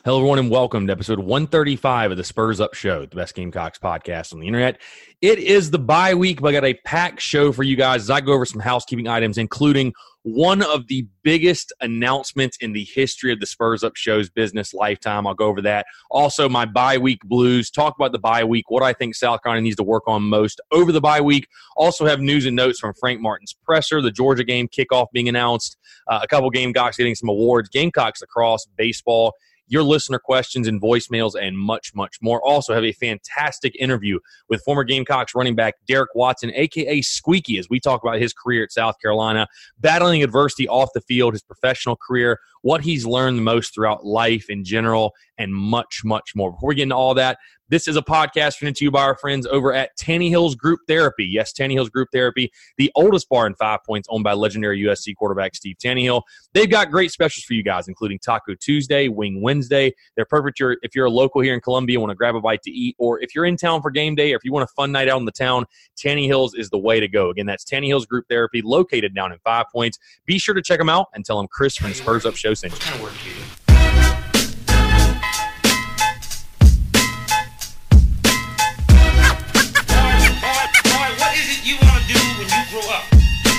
Hello, everyone, and welcome to episode 135 of the Spurs Up Show, the best Gamecocks podcast on the internet. It is the bye week, but I got a packed show for you guys as I go over some housekeeping items, including one of the biggest announcements in the history of the Spurs Up Show's business lifetime. I'll go over that. Also, my bye week blues, talk about the bye week, what I think South Carolina needs to work on most over the bye week. Also have news and notes from Frank Martin's presser, the Georgia game kickoff being announced, a couple Gamecocks getting some awards, Gamecocks lacrosse, baseball, your listener questions and voicemails, and much, much more. Also have a fantastic interview with former Gamecocks running back Derek Watson, a.k.a. Squeaky, as we talk about his career at South Carolina, battling adversity off the field, his professional career, what he's learned the most throughout life in general, and much, much more. Before we get into all that, this is a podcast presented to you by our friends over at Tanny Hills Group Therapy. Yes, Tanny Hills Group Therapy, the oldest bar in 5 Points, owned by legendary USC quarterback Steve Tannehill. They've got great specials for you guys, including Taco Tuesday, Wing Wednesday. They're perfect if you're a local here in Columbia, want to grab a bite to eat, or if you're in town for game day, or if you want a fun night out in the town, Tanny Hills is the way to go. Again, that's Tanny Hills Group Therapy, located down in 5 Points. Be sure to check them out and tell them Chris from the Spurs Up Show sent you. What kind of work do you do? What is it you want to do when you grow up?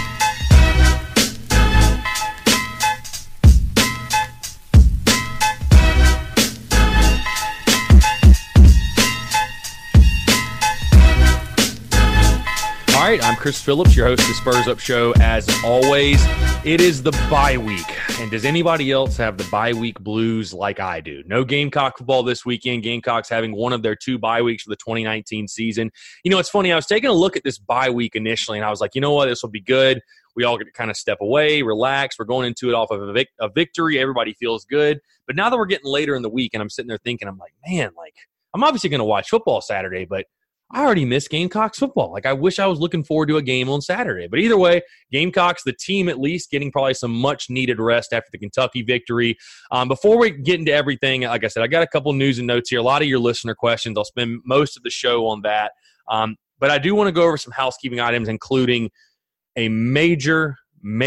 All right, I'm Chris Phillips, your host of the Spurs Up Show. As always, it is the bye week. And does anybody else have the bye week blues like I do? No Gamecock football this weekend. Gamecocks having one of their two bye weeks for the 2019 season. You know, it's funny. I was taking a look at this bye week initially, and I was like, you know what? This will be good. We all get to kind of step away, relax. We're going into it off of a victory. Everybody feels good. But now that we're getting later in the week, and I'm sitting there thinking, I'm like, man, I'm obviously going to watch football Saturday, but I already missed Gamecocks football. I wish I was looking forward to a game on Saturday. But either way, Gamecocks, the team at least, getting probably some much-needed rest after the Kentucky victory. Before we get into everything, like I said, I got a couple news and notes here. A lot of your listener questions. I'll spend most of the show on that. But I do want to go over some housekeeping items, including a major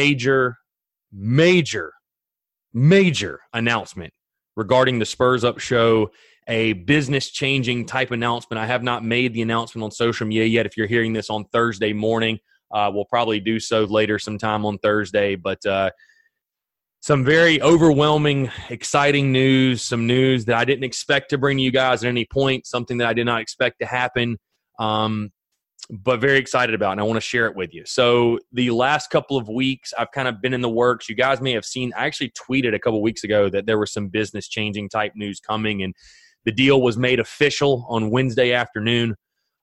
announcement regarding the Spurs Up Show, a business-changing type announcement. I have not made the announcement on social media yet. If you're hearing this on Thursday morning, we'll probably do so later sometime on Thursday. But some very overwhelming, exciting news, some news that I didn't expect to bring to you guys at any point, something that I did not expect to happen, but very excited about, and I want to share it with you. So the last couple of weeks, I've kind of been in the works. You guys may have seen, I actually tweeted a couple weeks ago that there was some business-changing type news coming, and the deal was made official on Wednesday afternoon.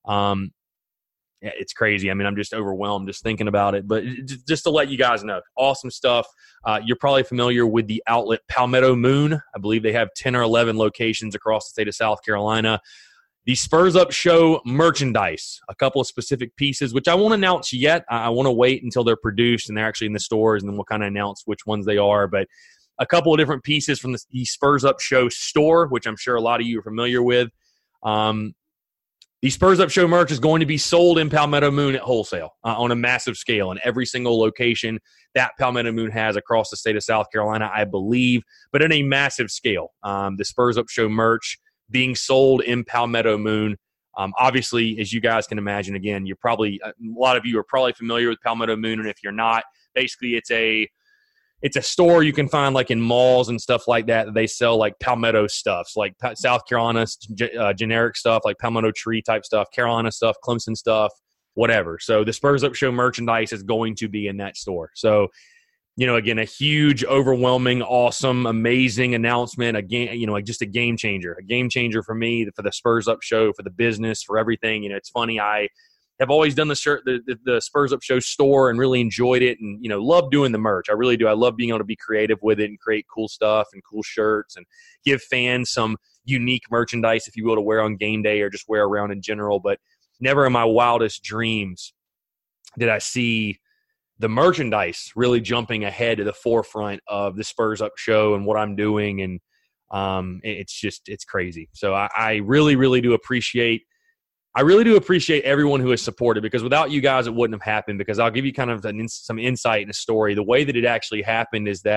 It's crazy. I mean, I'm just overwhelmed just thinking about it. But just to let you guys know, awesome stuff. You're probably familiar with the outlet Palmetto Moon. I believe they have 10 or 11 locations across the state of South Carolina. The Spurs Up Show merchandise, a couple of specific pieces, which I won't announce yet. I want to wait until they're produced and they're actually in the stores, and then we'll kind of announce which ones they are. But a couple of different pieces from the Spurs Up Show store, which I'm sure a lot of you are familiar with. The Spurs Up Show merch is going to be sold in Palmetto Moon at wholesale on a massive scale in every single location that Palmetto Moon has across the state of South Carolina, I believe, but in a massive scale. The Spurs Up Show merch being sold in Palmetto Moon. Obviously, as you guys can imagine, again, a lot of you are probably familiar with Palmetto Moon, and if you're not, basically it's a store you can find in malls and stuff like that they sell Palmetto stuff, like South Carolina generic stuff, like Palmetto tree type stuff, Carolina stuff, Clemson stuff, whatever. So the Spurs Up Show merchandise is going to be in that store. So, again, a huge, overwhelming, awesome, amazing announcement. Just a game changer for me, for the Spurs Up Show, for the business, for everything. It's funny. I have always done the Spurs Up Show store and really enjoyed it, and love doing the merch. I really do. I love being able to be creative with it and create cool stuff and cool shirts and give fans some unique merchandise, if you will, to wear on game day or just wear around in general. But never in my wildest dreams did I see the merchandise really jumping ahead to the forefront of the Spurs Up Show and what I'm doing, and it's crazy. So I really, really do appreciate. I really do appreciate everyone who has supported, because without you guys, it wouldn't have happened. Because I'll give you kind of some insight in the story. The way that it actually happened is that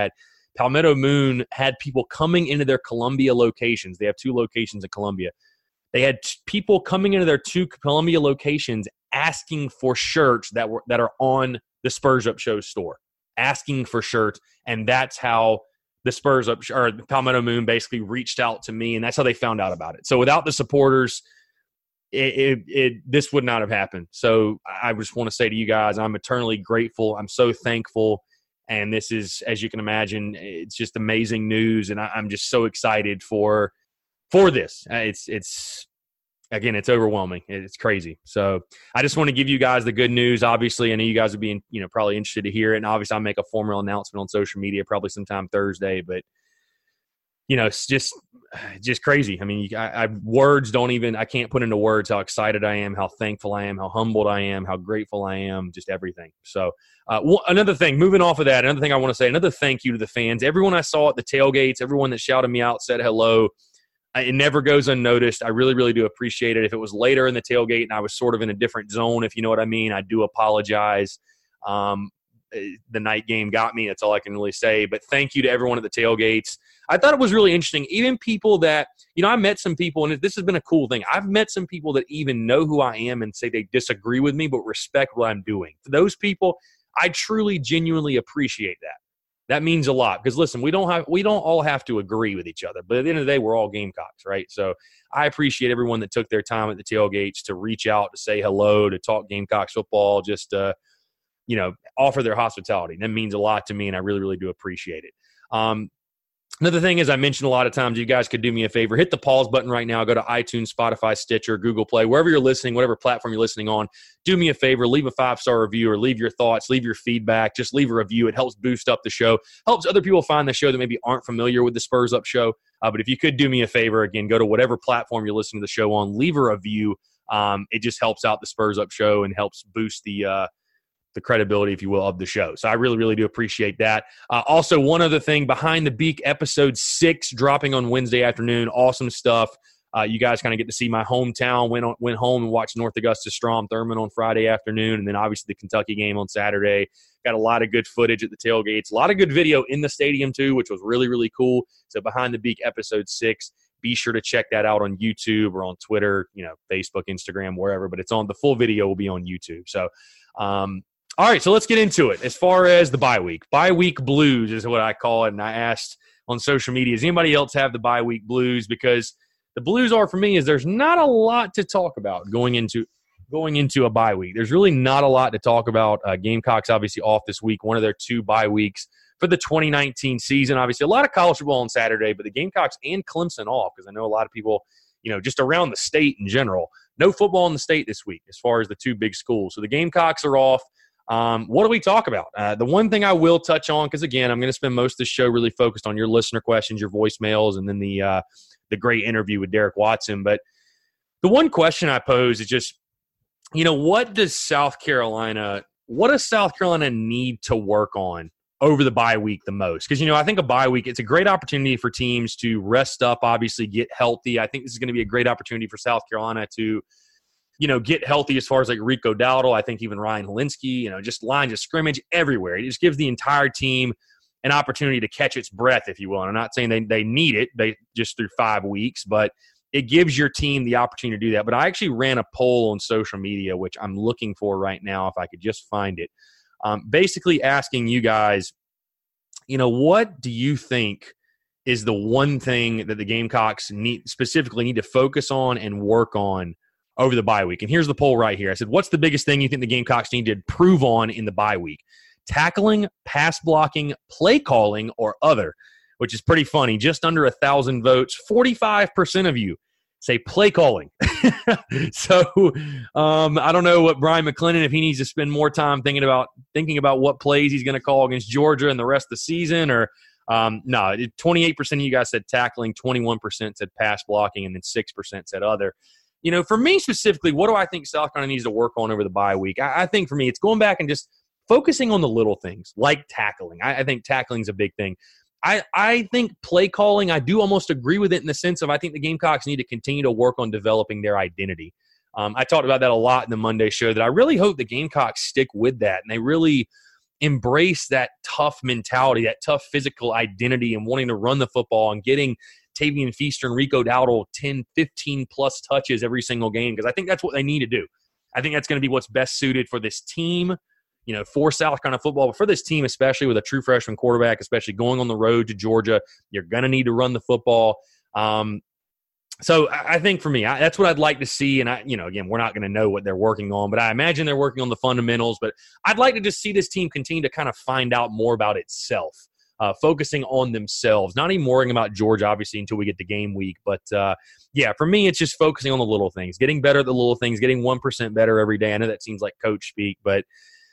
Palmetto Moon had people coming into their Columbia locations. They have 2 locations in Columbia. They had people coming into their 2 Columbia locations asking for shirts that are on the Spurs Up Show store, asking for shirts, and that's how the Spurs Up or the Palmetto Moon basically reached out to me, and that's how they found out about it. So without the supporters, this would not have happened. So I just want to say to you guys, I'm eternally grateful. I'm so thankful, and this is, as you can imagine, it's just amazing news, and I'm just so excited for this. It's again, it's overwhelming. It's crazy. So I just want to give you guys the good news. Obviously, I know you guys would be, probably interested to hear it. And obviously, I'll make a formal announcement on social media probably sometime Thursday. But it's just crazy. I mean, words don't even. I can't put into words how excited I am, how thankful I am, how humbled I am, how grateful I am. Just everything. So another thing. Moving off of that, another thing I want to say. Another thank you to the fans. Everyone I saw at the tailgates. Everyone that shouted me out, said hello. It never goes unnoticed. I really, really do appreciate it. If it was later in the tailgate and I was sort of in a different zone, if you know what I mean, I do apologize. The night game got me. That's all I can really say. But thank you to everyone at the tailgates. I thought it was really interesting. Even people that, I met some people, and this has been a cool thing. I've met some people that even know who I am and say they disagree with me but respect what I'm doing. For those people, I truly, genuinely appreciate that. That means a lot because, listen, we don't all have to agree with each other. But at the end of the day, we're all Gamecocks, right? So I appreciate everyone that took their time at the tailgates to reach out, to say hello, to talk Gamecocks football, just offer their hospitality. That means a lot to me, and I really, really do appreciate it. Another thing is, I mentioned a lot of times, you guys could do me a favor. Hit the pause button right now. Go to iTunes, Spotify, Stitcher, Google Play, wherever you're listening, whatever platform you're listening on. Do me a favor. Leave a 5-star review or leave your thoughts, leave your feedback. Just leave a review. It helps boost up the show. Helps other people find the show that maybe aren't familiar with the Spurs Up Show. But if you could do me a favor, again, go to whatever platform you're listening to the show on. Leave a review. It just helps out the Spurs Up Show and helps boost the credibility, if you will, of the show. So I really, really do appreciate that. Also, one other thing, Behind the Beak episode 6 dropping on Wednesday afternoon. Awesome stuff. You guys kind of get to see my hometown. Went home and watched North Augusta Strom Thurmond on Friday afternoon, and then obviously the Kentucky game on Saturday. Got a lot of good footage at the tailgates. A lot of good video in the stadium too, which was really, really cool. So Behind the Beak episode 6. Be sure to check that out on YouTube or on Twitter, Facebook, Instagram, wherever. But it's on, the full video will be on YouTube. So, all right, so let's get into it. As far as the bye week blues is what I call it. And I asked on social media, does anybody else have the bye week blues? Because the blues are, for me, is there's not a lot to talk about going into a bye week. There's really not a lot to talk about. Gamecocks obviously off this week, one of their 2 bye weeks for the 2019 season. Obviously, a lot of college football on Saturday, but the Gamecocks and Clemson off, because I know a lot of people, just around the state in general, no football in the state this week as far as the 2 big schools. So the Gamecocks are off. What do we talk about? The one thing I will touch on, because, again, I'm going to spend most of the show really focused on your listener questions, your voicemails, and then the great interview with Derek Watson. But the one question I pose is just, what does South Carolina need to work on over the bye week the most? Because, I think a bye week, it's a great opportunity for teams to rest up, obviously get healthy. I think this is going to be a great opportunity for South Carolina to get healthy as far as like Rico Dowdle. I think even Ryan Helinski, just lines of scrimmage everywhere. It just gives the entire team an opportunity to catch its breath, if you will. And I'm not saying they need it, they just through 5 weeks, but it gives your team the opportunity to do that. But I actually ran a poll on social media, which I'm looking for right now, if I could just find it. Basically asking you guys, what do you think is the one thing that the Gamecocks specifically need to focus on and work on over the bye week? And here's the poll right here. I said, what's the biggest thing you think the Gamecocks need to improve on in the bye week? Tackling, pass blocking, play calling, or other, which is pretty funny. Just under 1,000 votes, 45% of you say play calling. So I don't know what Brian McClendon, if he needs to spend more time thinking about what plays he's going to call against Georgia and the rest of the season, or no, 28% of you guys said tackling, 21% said pass blocking, and then 6% said other. For me specifically, what do I think South Carolina needs to work on over the bye week? I think for me, it's going back and just focusing on the little things like tackling. I think tackling is a big thing. I think play calling, I do almost agree with it in the sense of I think the Gamecocks need to continue to work on developing their identity. I talked about that a lot in the Monday show, that I really hope the Gamecocks stick with that and they really embrace that tough mentality, that tough physical identity, and wanting to run the football and getting Tavian Feaster and Rico Dowdle 10, 15-plus touches every single game, because I think that's what they need to do. I think that's going to be what's best suited for this team, for South Carolina football, but for this team, especially with a true freshman quarterback, especially going on the road to Georgia, you're going to need to run the football. So I think for me, that's what I'd like to see. And again, we're not going to know what they're working on, but I imagine they're working on the fundamentals. But I'd like to just see this team continue to kind of find out more about itself, focusing on themselves, not even worrying about Georgia, obviously, until we get to game week. But for me, it's just focusing on the little things, getting better at the little things, getting 1% better every day. I know that seems like coach speak, but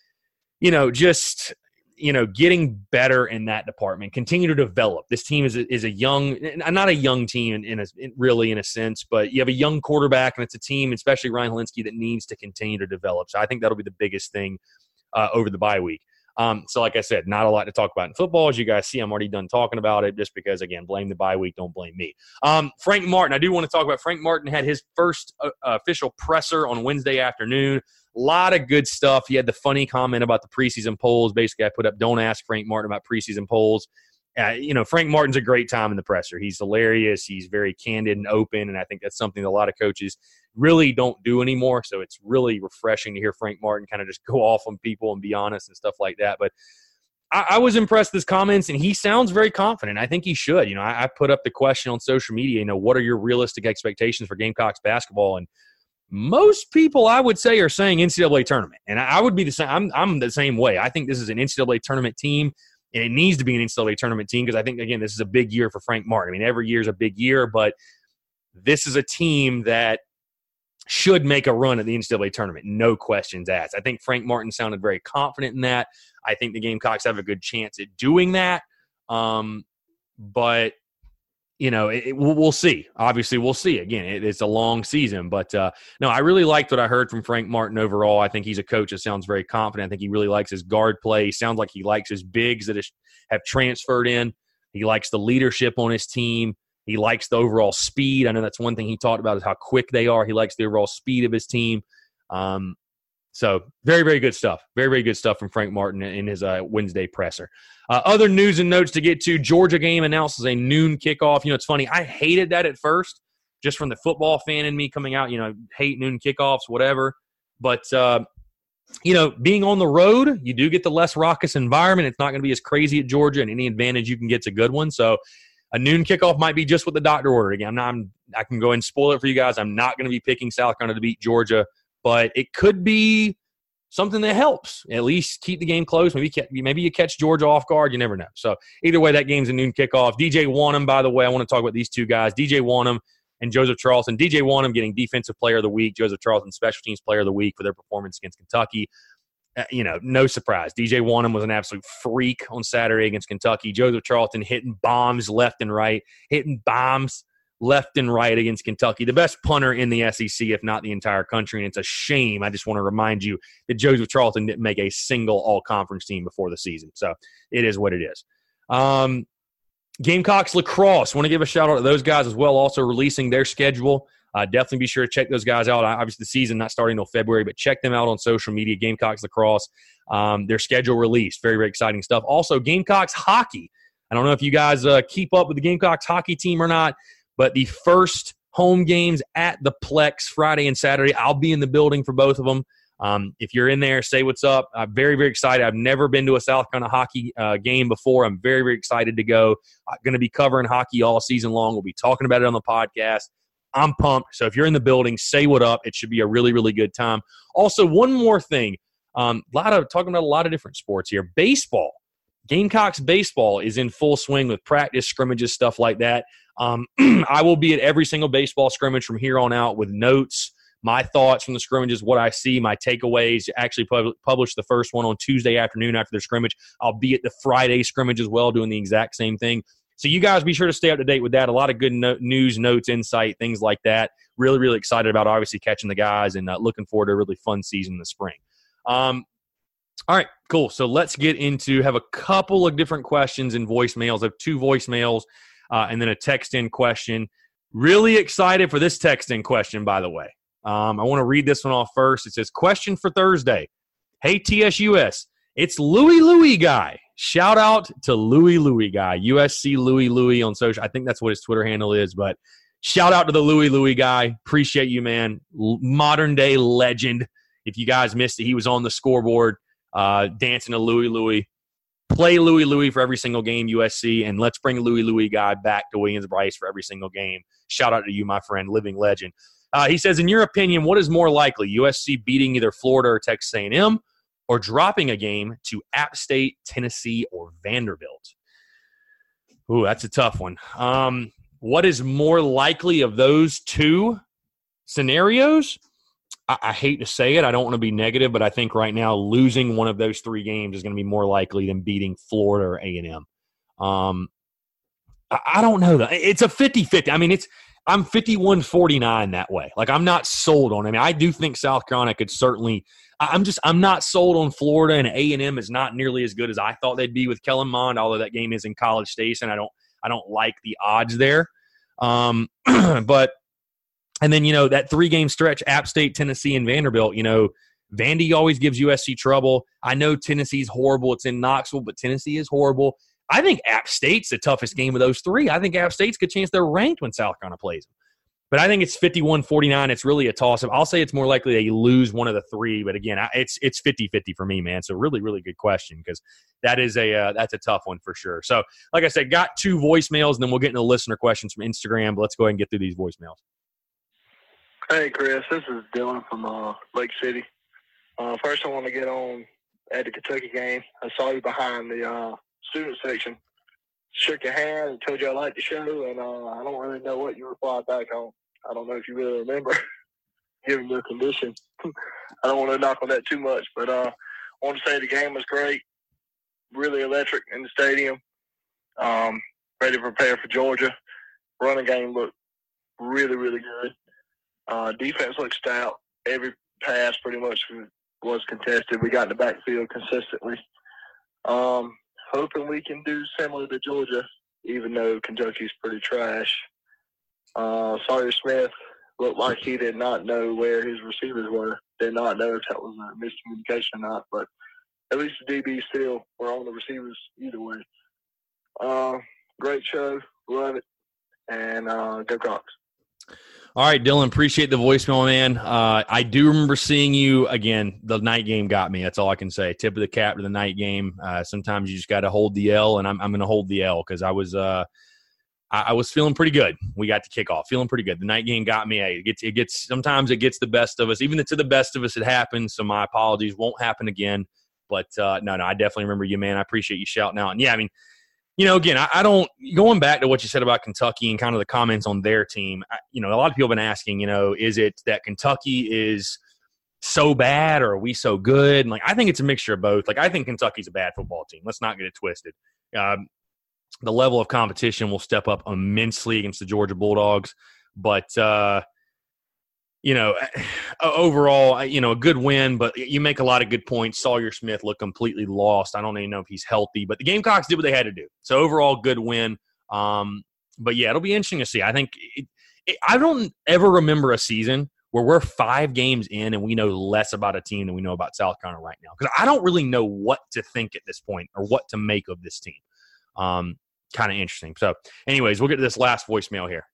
getting better in that department, continue to develop. This team is a young, not a young team in a sense, but you have a young quarterback, and it's a team, especially Ryan Helinski, that needs to continue to develop. So I think that'll be the biggest thing over the bye week. So like I said, not a lot to talk about in football. As you guys see, I'm already done talking about it just because, again, blame the bye week, don't blame me. Frank Martin, I do want to talk about Frank Martin. Had his first official presser on Wednesday afternoon. A lot of good stuff. He had the funny comment about the preseason polls. Basically, I put up, don't ask Frank Martin about preseason polls. Frank Martin's a great time in the presser. He's hilarious. He's very candid and open, and I think that's something that a lot of coaches really don't do anymore. So it's really refreshing to hear Frank Martin kind of just go off on people and be honest and stuff like that. But I was impressed with his comments, and he sounds very confident. I think he should. I put up the question on social media, what are your realistic expectations for Gamecocks basketball? And most people, I would say, are saying NCAA tournament. And I would be the same. I'm the same way. I think this is an NCAA tournament team, and it needs to be an NCAA tournament team because I think, again, this is a big year for Frank Martin. I mean, every year is a big year, but this is a team that should make a run at the NCAA tournament, no questions asked. I think Frank Martin sounded very confident in that. I think the Gamecocks have a good chance at doing that. But we'll see. Obviously, we'll see. Again, it's a long season. But, no, I really liked what I heard from Frank Martin overall. I think he's a coach that sounds very confident. I think he really likes his guard play. He sounds like he likes his bigs that have transferred in. He likes the leadership on his team. He likes the overall speed. I know that's one thing he talked about is how quick they are. He likes the overall speed of his team. So very, very good stuff. Very, very good stuff from Frank Martin in his Wednesday presser. Other news and notes to get to. Georgia game announced as a noon kickoff. It's funny. I hated that at first, just from the football fan in me coming out, hate noon kickoffs, whatever. But, being on the road, you do get the less raucous environment. It's not going to be as crazy at Georgia, and any advantage you can get is a good one. So a noon kickoff might be just what the doctor ordered. Again, I can go ahead and spoil it for you guys. I'm not going to be picking South Carolina to beat Georgia, but it could be something that helps. At least keep the game close. Maybe you catch Georgia off guard. You never know. So either way, that game's a noon kickoff. DJ Wonnum, by the way, I want to talk about these two guys, DJ Wonnum and Joseph Charleston. DJ Wonnum getting Defensive Player of the Week, Joseph Charleston Special Teams Player of the Week for their performance against Kentucky. No surprise. DJ Wonnum was an absolute freak on Saturday against Kentucky. Joseph Charleston hitting bombs left and right against Kentucky. The best punter in the SEC, if not the entire country, and it's a shame. I just want to remind you that Joseph Charleston didn't make a single all-conference team before the season. So it is what it is. Gamecocks lacrosse. Want to give a shout-out to those guys as well, also releasing their schedule. Definitely be sure to check those guys out. Obviously, the season not starting until February, but check them out on social media, Gamecocks Lacrosse. Their schedule released. Very, very exciting stuff. Also, Gamecocks hockey. I don't know if you guys keep up with the Gamecocks hockey team or not, but the first home games at the Plex Friday and Saturday, I'll be in the building for both of them. If you're in there, say what's up. I'm very, very excited. I've never been to a South Carolina hockey game before. I'm very, very excited to go. I'm going to be covering hockey all season long. We'll be talking about it on the podcast. I'm pumped. So if you're in the building, say what up. It should be a really, really good time. Also, one more thing. Talking about a lot of different sports here. Baseball. Gamecocks baseball is in full swing with practice, scrimmages, stuff like that. I will be at every single baseball scrimmage from here on out with notes, my thoughts from the scrimmages, what I see, my takeaways. Actually publish the first one on Tuesday afternoon after the scrimmage. I'll be at the Friday scrimmage as well, doing the exact same thing. So you guys be sure to stay up to date with that. A lot of good news, notes, insight, things like that. Really, really excited about obviously catching the guys and looking forward to a really fun season in the spring. All right, cool. So let's get into have a couple of different questions and voicemails. I have 2 voicemails and then a text-in question. Really excited for this text-in question, by the way. I want to read this one off first. It says, question for Thursday. Hey, TSUS. It's Louie guy. Shout out to Louie guy. USC Louie on social. I think that's what his Twitter handle is, but shout out to the Louie guy. Appreciate you, man. Modern day legend. If you guys missed it, he was on the scoreboard dancing to Louie. Play Louie for every single game, USC, and let's bring Louie guy back to Williams-Brice for every single game. Shout out to you, my friend, living legend. He says, in your opinion, what is more likely, USC beating either Florida or Texas A&M or dropping a game to App State, Tennessee, or Vanderbilt? Ooh, that's a tough one. What is more likely of those two scenarios? I hate to say it. I don't want to be negative, but I think right now losing one of those three games is going to be more likely than beating Florida or A&M. I don't know. It's a 50-50. I mean, I'm 51-49 that way. Like, I'm not sold on it. I mean, I do think South Carolina could certainly – I'm not sold on Florida, and A&M is not nearly as good as I thought they'd be with Kellen Mond, although that game is in College Station. I don't like the odds there. But – and then, that 3-game stretch, App State, Tennessee, and Vanderbilt, Vandy always gives USC trouble. I know Tennessee's horrible. It's in Knoxville, but Tennessee is horrible. I think App State's the toughest game of those three. I think App State's a good chance they're ranked when South Carolina plays them. But I think it's 51-49. It's really a toss-up. I'll say it's more likely that you lose one of the three. But, again, it's 50-50 for me, man. So, really, really good question because that's a tough one for sure. So, like I said, got 2 voicemails, and then we'll get into listener questions from Instagram. But let's go ahead and get through these voicemails. Hey, Chris. This is Dylan from Lake City. First, I want to get on at the Kentucky game. I saw you behind the student section. Shook your hand and told you I liked the show, and I don't really know what you replied back on. I don't know if you really remember, given your condition. I don't want to knock on that too much, but I want to say the game was great, really electric in the stadium, ready to prepare for Georgia. Running game looked really, really good. Defense looked stout. Every pass pretty much was contested. We got in the backfield consistently. Hoping we can do similar to Georgia, even though Kentucky's pretty trash. Sawyer Smith looked like he did not know where his receivers were. Did not know if that was a miscommunication or not, but at least the DBs still were on the receivers either way. Great show. Love it. And go Cox. All right, Dylan, appreciate the voicemail, man. I do remember seeing you again. The night game got me. That's all I can say. Tip of the cap to the night game. Sometimes you just got to hold the L, and I'm going to hold the L because I was feeling pretty good. We got to kick off, feeling pretty good. The night game got me. Hey, sometimes it gets the best of us. Even to the best of us, it happens. So my apologies. Won't happen again. But no, I definitely remember you, man. I appreciate you shouting out. And yeah, I mean. Again, I don't – going back to what you said about Kentucky and kind of the comments on their team, a lot of people have been asking, is it that Kentucky is so bad or are we so good? And, I think it's a mixture of both. I think Kentucky's a bad football team. Let's not get it twisted. The level of competition will step up immensely against the Georgia Bulldogs. But overall, a good win, but you make a lot of good points. Sawyer Smith looked completely lost. I don't even know if he's healthy, but the Gamecocks did what they had to do. So overall, good win. But yeah, it'll be interesting to see. I think I don't ever remember a season where we're 5 games in and we know less about a team than we know about South Carolina right now. Because I don't really know what to think at this point or what to make of this team. Kind of interesting. So anyways, we'll get to this last voicemail here.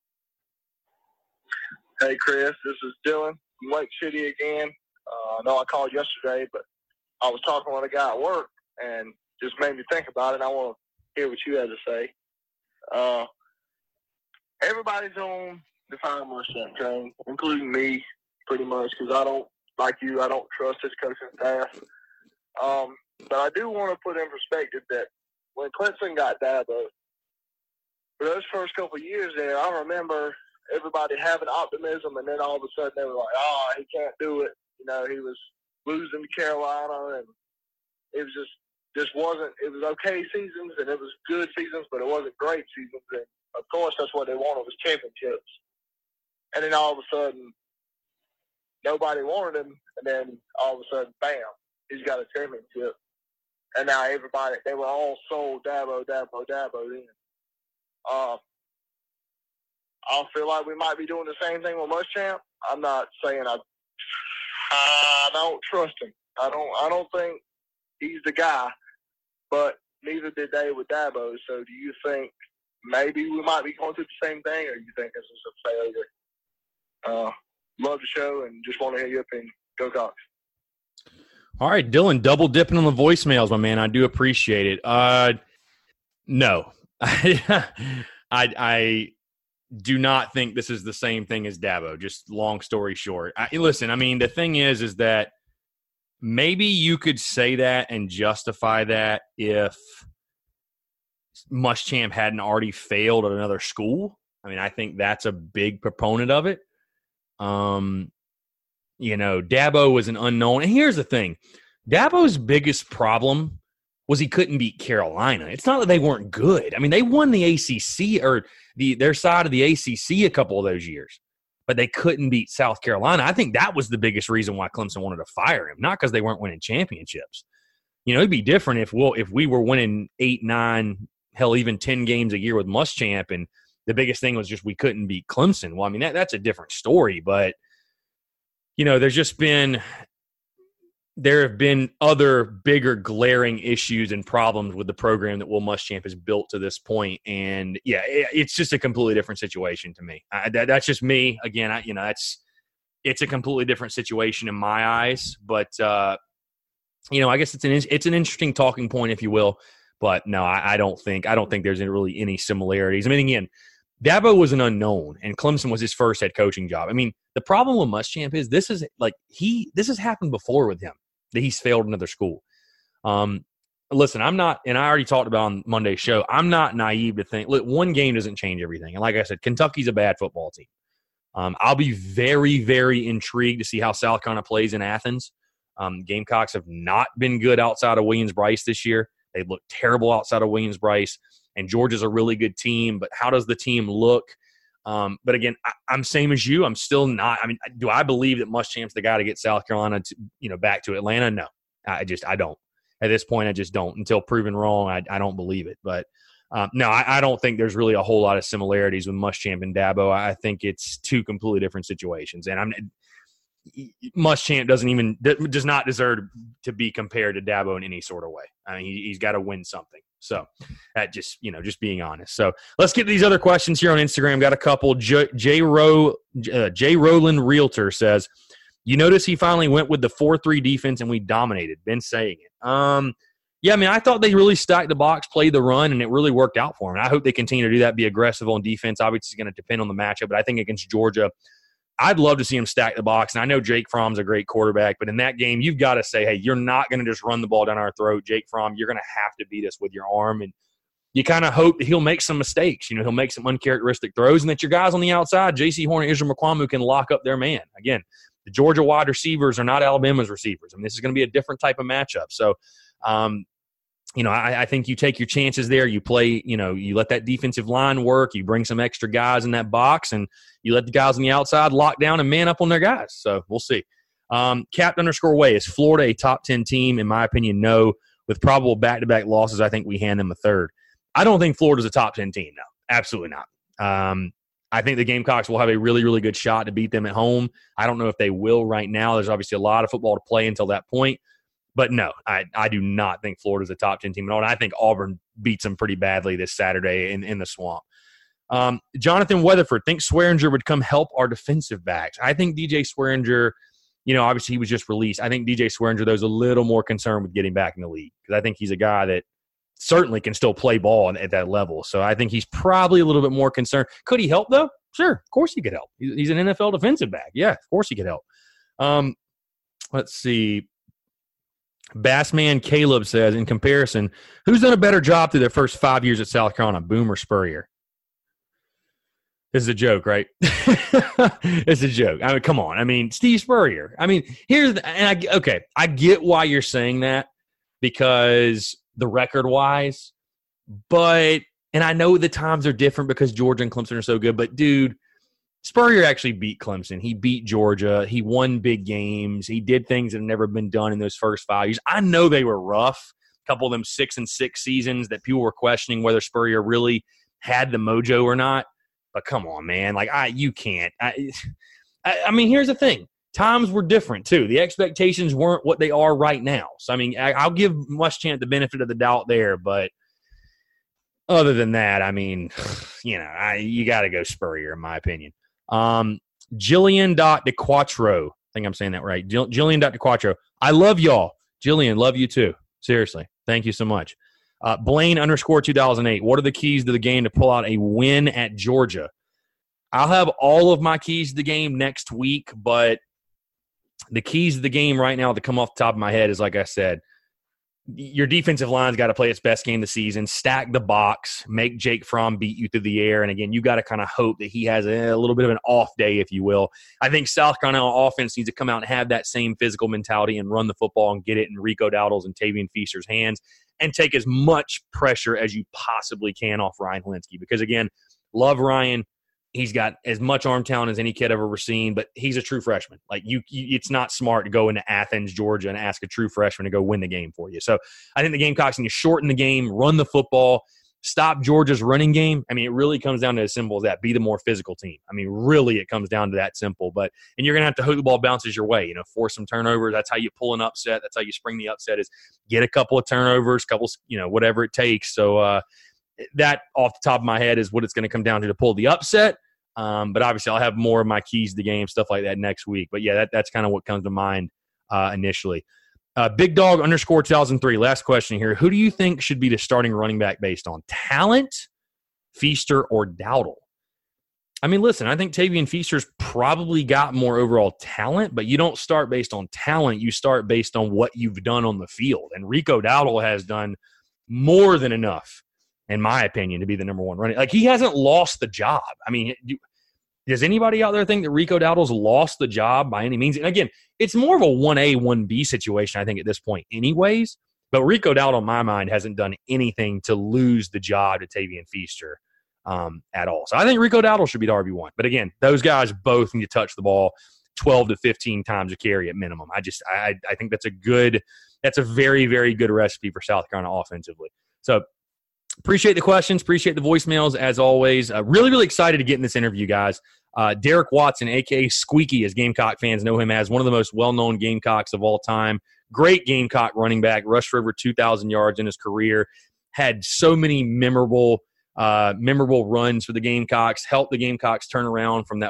Hey, Chris, this is Dylan from Lake City again. I know I called yesterday, but I was talking with a guy at work and just made me think about it. And I want to hear what you had to say. Everybody's on the Five Mustang train, including me, pretty much, because I don't trust this coaching staff. But I do want to put in perspective that when Clemson got Dabo, for those first couple of years there, I remember everybody having optimism, and then all of a sudden they were like, "Oh, he can't do it." He was losing to Carolina, and it was just wasn't. It was okay seasons, and it was good seasons, but it wasn't great seasons. And of course, that's what they wanted was championships. And then all of a sudden, nobody wanted him, and then all of a sudden, bam, he's got a championship. And now everybody, they were all sold Dabo then. I feel like we might be doing the same thing with Muschamp. I'm not saying I don't trust him. I don't think he's the guy, but neither did they with Dabo. So do you think maybe we might be going through the same thing, or do you think this is a failure? Love the show and just want to hear your opinion. Go Cox. All right, Dylan, double dipping on the voicemails, my man. I do appreciate it. No. I do not think this is the same thing as Dabo, just long story short. Listen, I mean, the thing is that maybe you could say that and justify that if Muschamp hadn't already failed at another school. I mean, I think that's a big proponent of it. Dabo was an unknown. And here's the thing. Dabo's biggest problem was he couldn't beat Carolina. It's not that they weren't good. I mean, they won the ACC or their side of the ACC a couple of those years, but they couldn't beat South Carolina. I think that was the biggest reason why Clemson wanted to fire him, not because they weren't winning championships. It'd be different if we were winning 8, 9, hell, even 10 games a year with Muschamp, and the biggest thing was just we couldn't beat Clemson. Well, I mean, that's a different story, but there have been other bigger glaring issues and problems with the program that Will Muschamp has built to this point. And yeah, it's just a completely different situation to me. That's just me. Again, it's a completely different situation in my eyes, but I guess it's an interesting talking point, if you will, but no, I don't think there's really any similarities. I mean, again, Dabo was an unknown, and Clemson was his first head coaching job. I mean, the problem with Muschamp is this has happened before with him, that he's failed another school. Listen, I'm not, and I already talked about on Monday's show, I'm not naive to think, look, one game doesn't change everything. And like I said, Kentucky's a bad football team. I'll be very, very intrigued to see how South Carolina plays in Athens. Gamecocks have not been good outside of Williams-Brice this year. They look terrible outside of Williams-Brice. And Georgia's a really good team, but how does the team look? But again, I'm same as you. I'm still not. I mean, do I believe that Muschamp's the guy to get South Carolina back to Atlanta? No, I don't. At this point, I just don't. Until proven wrong, I don't believe it. But no, I don't think there's really a whole lot of similarities with Muschamp and Dabo. I think it's two completely different situations. And Muschamp does not deserve to be compared to Dabo in any sort of way. I mean, he's got to win something. So that just being honest. So let's get to these other questions here on Instagram. Got a couple. J. Rowland Realtor says, you notice he finally went with the 4-3 defense and we dominated. Been saying it. Yeah, I mean, I thought they really stacked the box, played the run, and it really worked out for them. I hope they continue to do that, be aggressive on defense. Obviously, it's going to depend on the matchup, but I think against Georgia, I'd love to see him stack the box. And I know Jake Fromm's a great quarterback, but in that game, you've got to say, hey, you're not going to just run the ball down our throat. Jake Fromm, you're going to have to beat us with your arm. And you kind of hope that he'll make some mistakes. He'll make some uncharacteristic throws, and that your guys on the outside, J.C. Horn and Israel McQuamu, can lock up their man. Again, the Georgia wide receivers are not Alabama's receivers. I mean, this is going to be a different type of matchup. So, I think you take your chances there. You play, you let that defensive line work. You bring some extra guys in that box, and you let the guys on the outside lock down and man up on their guys. So we'll see. Capt_Way, is Florida a top 10 team? In my opinion, no. With probable back-to-back losses, I think we hand them a third. I don't think Florida's a top 10 team, no. Absolutely not. I think the Gamecocks will have a really, really good shot to beat them at home. I don't know if they will right now. There's obviously a lot of football to play until that point. But no, I do not think Florida's a top 10 team at all. And I think Auburn beats them pretty badly this Saturday in the Swamp. Jonathan Weatherford thinks Swearinger would come help our defensive backs. I think DJ Swearinger, obviously he was just released. I think DJ Swearinger, though, is a little more concerned with getting back in the league, because I think he's a guy that certainly can still play ball at that level. So I think he's probably a little bit more concerned. Could he help, though? Sure, of course he could help. He's an NFL defensive back. Yeah, of course he could help. Let's see. Bassman Caleb says, in comparison, who's done a better job through their first 5 years at South Carolina, Boom or Spurrier? This is a joke, right? It's a joke. I mean, come on. I mean, Steve Spurrier. I mean, I get why you're saying that, because the record-wise, and I know the times are different because Georgia and Clemson are so good, but dude, Spurrier actually beat Clemson. He beat Georgia. He won big games. He did things that have never been done in those first 5 years. I know they were rough. A couple of them 6-6 seasons that people were questioning whether Spurrier really had the mojo or not. But come on, man. You can't. I mean, here's the thing. times were different too. The expectations weren't what they are right now. So, I mean, I'll give Muschamp the benefit of the doubt there. But other than that, I mean, you got to go Spurrier, in my opinion. Jillian.DeQuatro. I think I'm saying that right. Jillian.DeQuatro. I love y'all. Jillian, love you too. Seriously. Thank you so much. Blaine_2008. What are the keys to the game to pull out a win at Georgia? I'll have all of my keys to the game next week, but the keys to the game right now that come off the top of my head is, like I said, your defensive line's got to play its best game of the season, stack the box, make Jake Fromm beat you through the air. And, again, you got to kind of hope that he has a little bit of an off day, if you will. I think South Carolina offense needs to come out and have that same physical mentality and run the football and get it in Rico Dowdle's and Tavian Feaster's hands and take as much pressure as you possibly can off Ryan Hilinski. Because, again, love Ryan. He's got as much arm talent as any kid I've ever seen, but he's a true freshman. Like it's not smart to go into Athens, Georgia, and ask a true freshman to go win the game for you. So I think the Gamecocks need to shorten the game, run the football, stop Georgia's running game. I mean, it really comes down to as simple as that. Be the more physical team. I mean, really, it comes down to that simple. And you're gonna have to hope the ball bounces your way. Force some turnovers. That's how you pull an upset. That's how you spring the upset. Is get a couple of turnovers, whatever it takes. So that off the top of my head is what it's going to come down to pull the upset. But obviously I'll have more of my keys to the game, stuff like that next week. But, yeah, that's kind of what comes to mind initially. Big Dog _2003, last question here. Who do you think should be the starting running back based on talent, Feaster, or Dowdle? I mean, listen, I think Tavian Feaster's probably got more overall talent, but you don't start based on talent. You start based on what you've done on the field. And Rico Dowdle has done more than enough, in my opinion, to be the number one running. Like, he hasn't lost the job. I mean, does anybody out there think that Rico Dowdle's lost the job by any means? And again, it's more of a 1A, 1B situation, I think, at this point anyways. But Rico Dowdle, in my mind, hasn't done anything to lose the job to Tavian Feaster at all. So I think Rico Dowdle should be the RB1. But again, those guys both need to touch the ball 12 to 15 times a carry at minimum. I think that's a very, very good recipe for South Carolina offensively. So appreciate the questions. Appreciate the voicemails, as always. Really, really excited to get in this interview, guys. Derek Watson, a.k.a. Squeaky, as Gamecock fans know him as, one of the most well-known Gamecocks of all time. Great Gamecock running back, rushed for over 2,000 yards in his career, had so many memorable runs for the Gamecocks, helped the Gamecocks turn around from that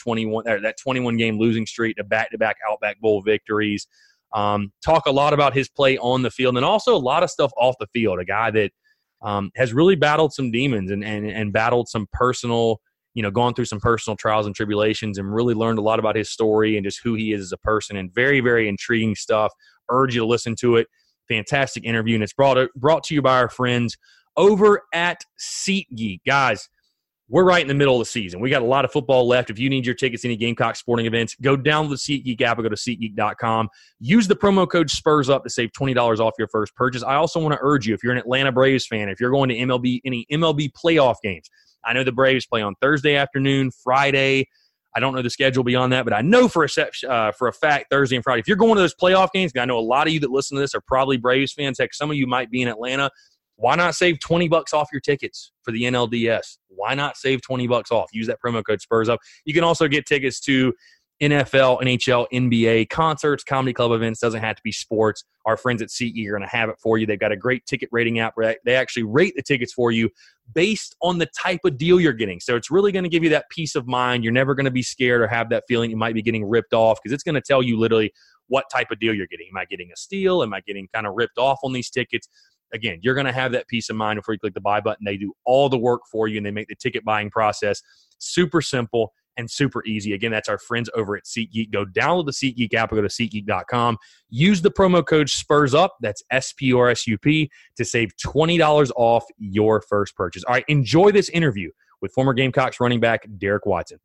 21-game losing streak to back-to-back Outback Bowl victories. Talk a lot about his play on the field and also a lot of stuff off the field, a guy that has really battled some demons and battled some personal, gone through some personal trials and tribulations and really learned a lot about his story and just who he is as a person, and very, very intriguing stuff. Urge you to listen to it. Fantastic interview, and it's brought to you by our friends over at SeatGeek. Guys, we're right in the middle of the season. We got a lot of football left. If you need your tickets to any Gamecock sporting events, go download the SeatGeek app or go to SeatGeek.com. Use the promo code SPURSUP to save $20 off your first purchase. I also want to urge you, if you're an Atlanta Braves fan, if you're going to any MLB playoff games, I know the Braves play on Thursday afternoon, Friday. I don't know the schedule beyond that, but I know for a fact Thursday and Friday. If you're going to those playoff games, I know a lot of you that listen to this are probably Braves fans. Heck, some of you might be in Atlanta. Why not save $20 off your tickets for the NLDS? Why not save $20 off? Use that promo code SPURSUP. You can also get tickets to NFL, NHL, NBA, concerts, comedy club events. Doesn't have to be sports. Our friends at SeatGeek are going to have it for you. They've got a great ticket rating app. They actually rate the tickets for you based on the type of deal you're getting. So it's really going to give you that peace of mind. You're never going to be scared or have that feeling you might be getting ripped off, because it's going to tell you literally what type of deal you're getting. Am I getting a steal? Am I getting kind of ripped off on these tickets? Again, you're going to have that peace of mind before you click the buy button. They do all the work for you, and they make the ticket buying process super simple and super easy. Again, that's our friends over at SeatGeek. Go download the SeatGeek app or go to SeatGeek.com. Use the promo code SPURSUP, that's SPURSUP, to save $20 off your first purchase. All right, enjoy this interview with former Gamecocks running back Derek Watson.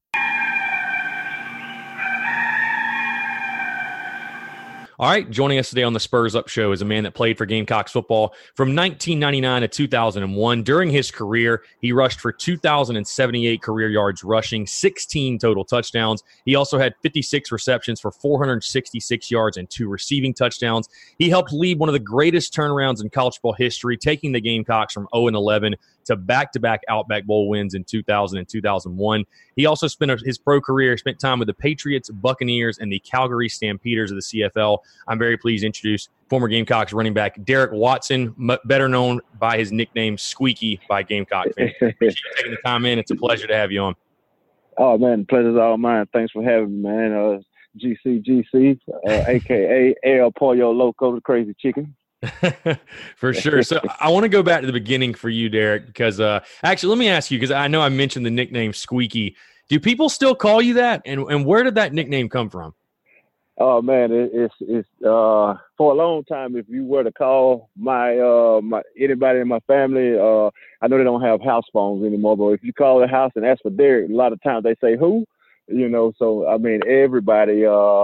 All right, joining us today on the Spurs Up Show is a man that played for Gamecocks football from 1999 to 2001. During his career, he rushed for 2,078 career yards rushing, 16 total touchdowns. He also had 56 receptions for 466 yards and 2 receiving touchdowns. He helped lead one of the greatest turnarounds in college football history, taking the Gamecocks from 0-11 to back-to-back Outback Bowl wins in 2000 and 2001. He also spent his pro career, spent time with the Patriots, Buccaneers, and the Calgary Stampeders of the CFL. I'm very pleased to introduce former Gamecocks running back Derek Watson, better known by his nickname Squeaky by Gamecock fans. Appreciate you taking the time in. It's a pleasure to have you on. Oh, man, the pleasure's all mine. Thanks for having me, man. GC, a.k.a. El Pollo Loco, the crazy chicken. For sure. So I want to go back to the beginning for you, Derek, because actually, let me ask you, because I know I mentioned the nickname Squeaky. Do people still call you that? And where did that nickname come from? Oh, man, it's for a long time, if you were to call my anybody in my family, I know they don't have house phones anymore, but if you call the house and ask for Derek, a lot of times they say, who? So, I mean, everybody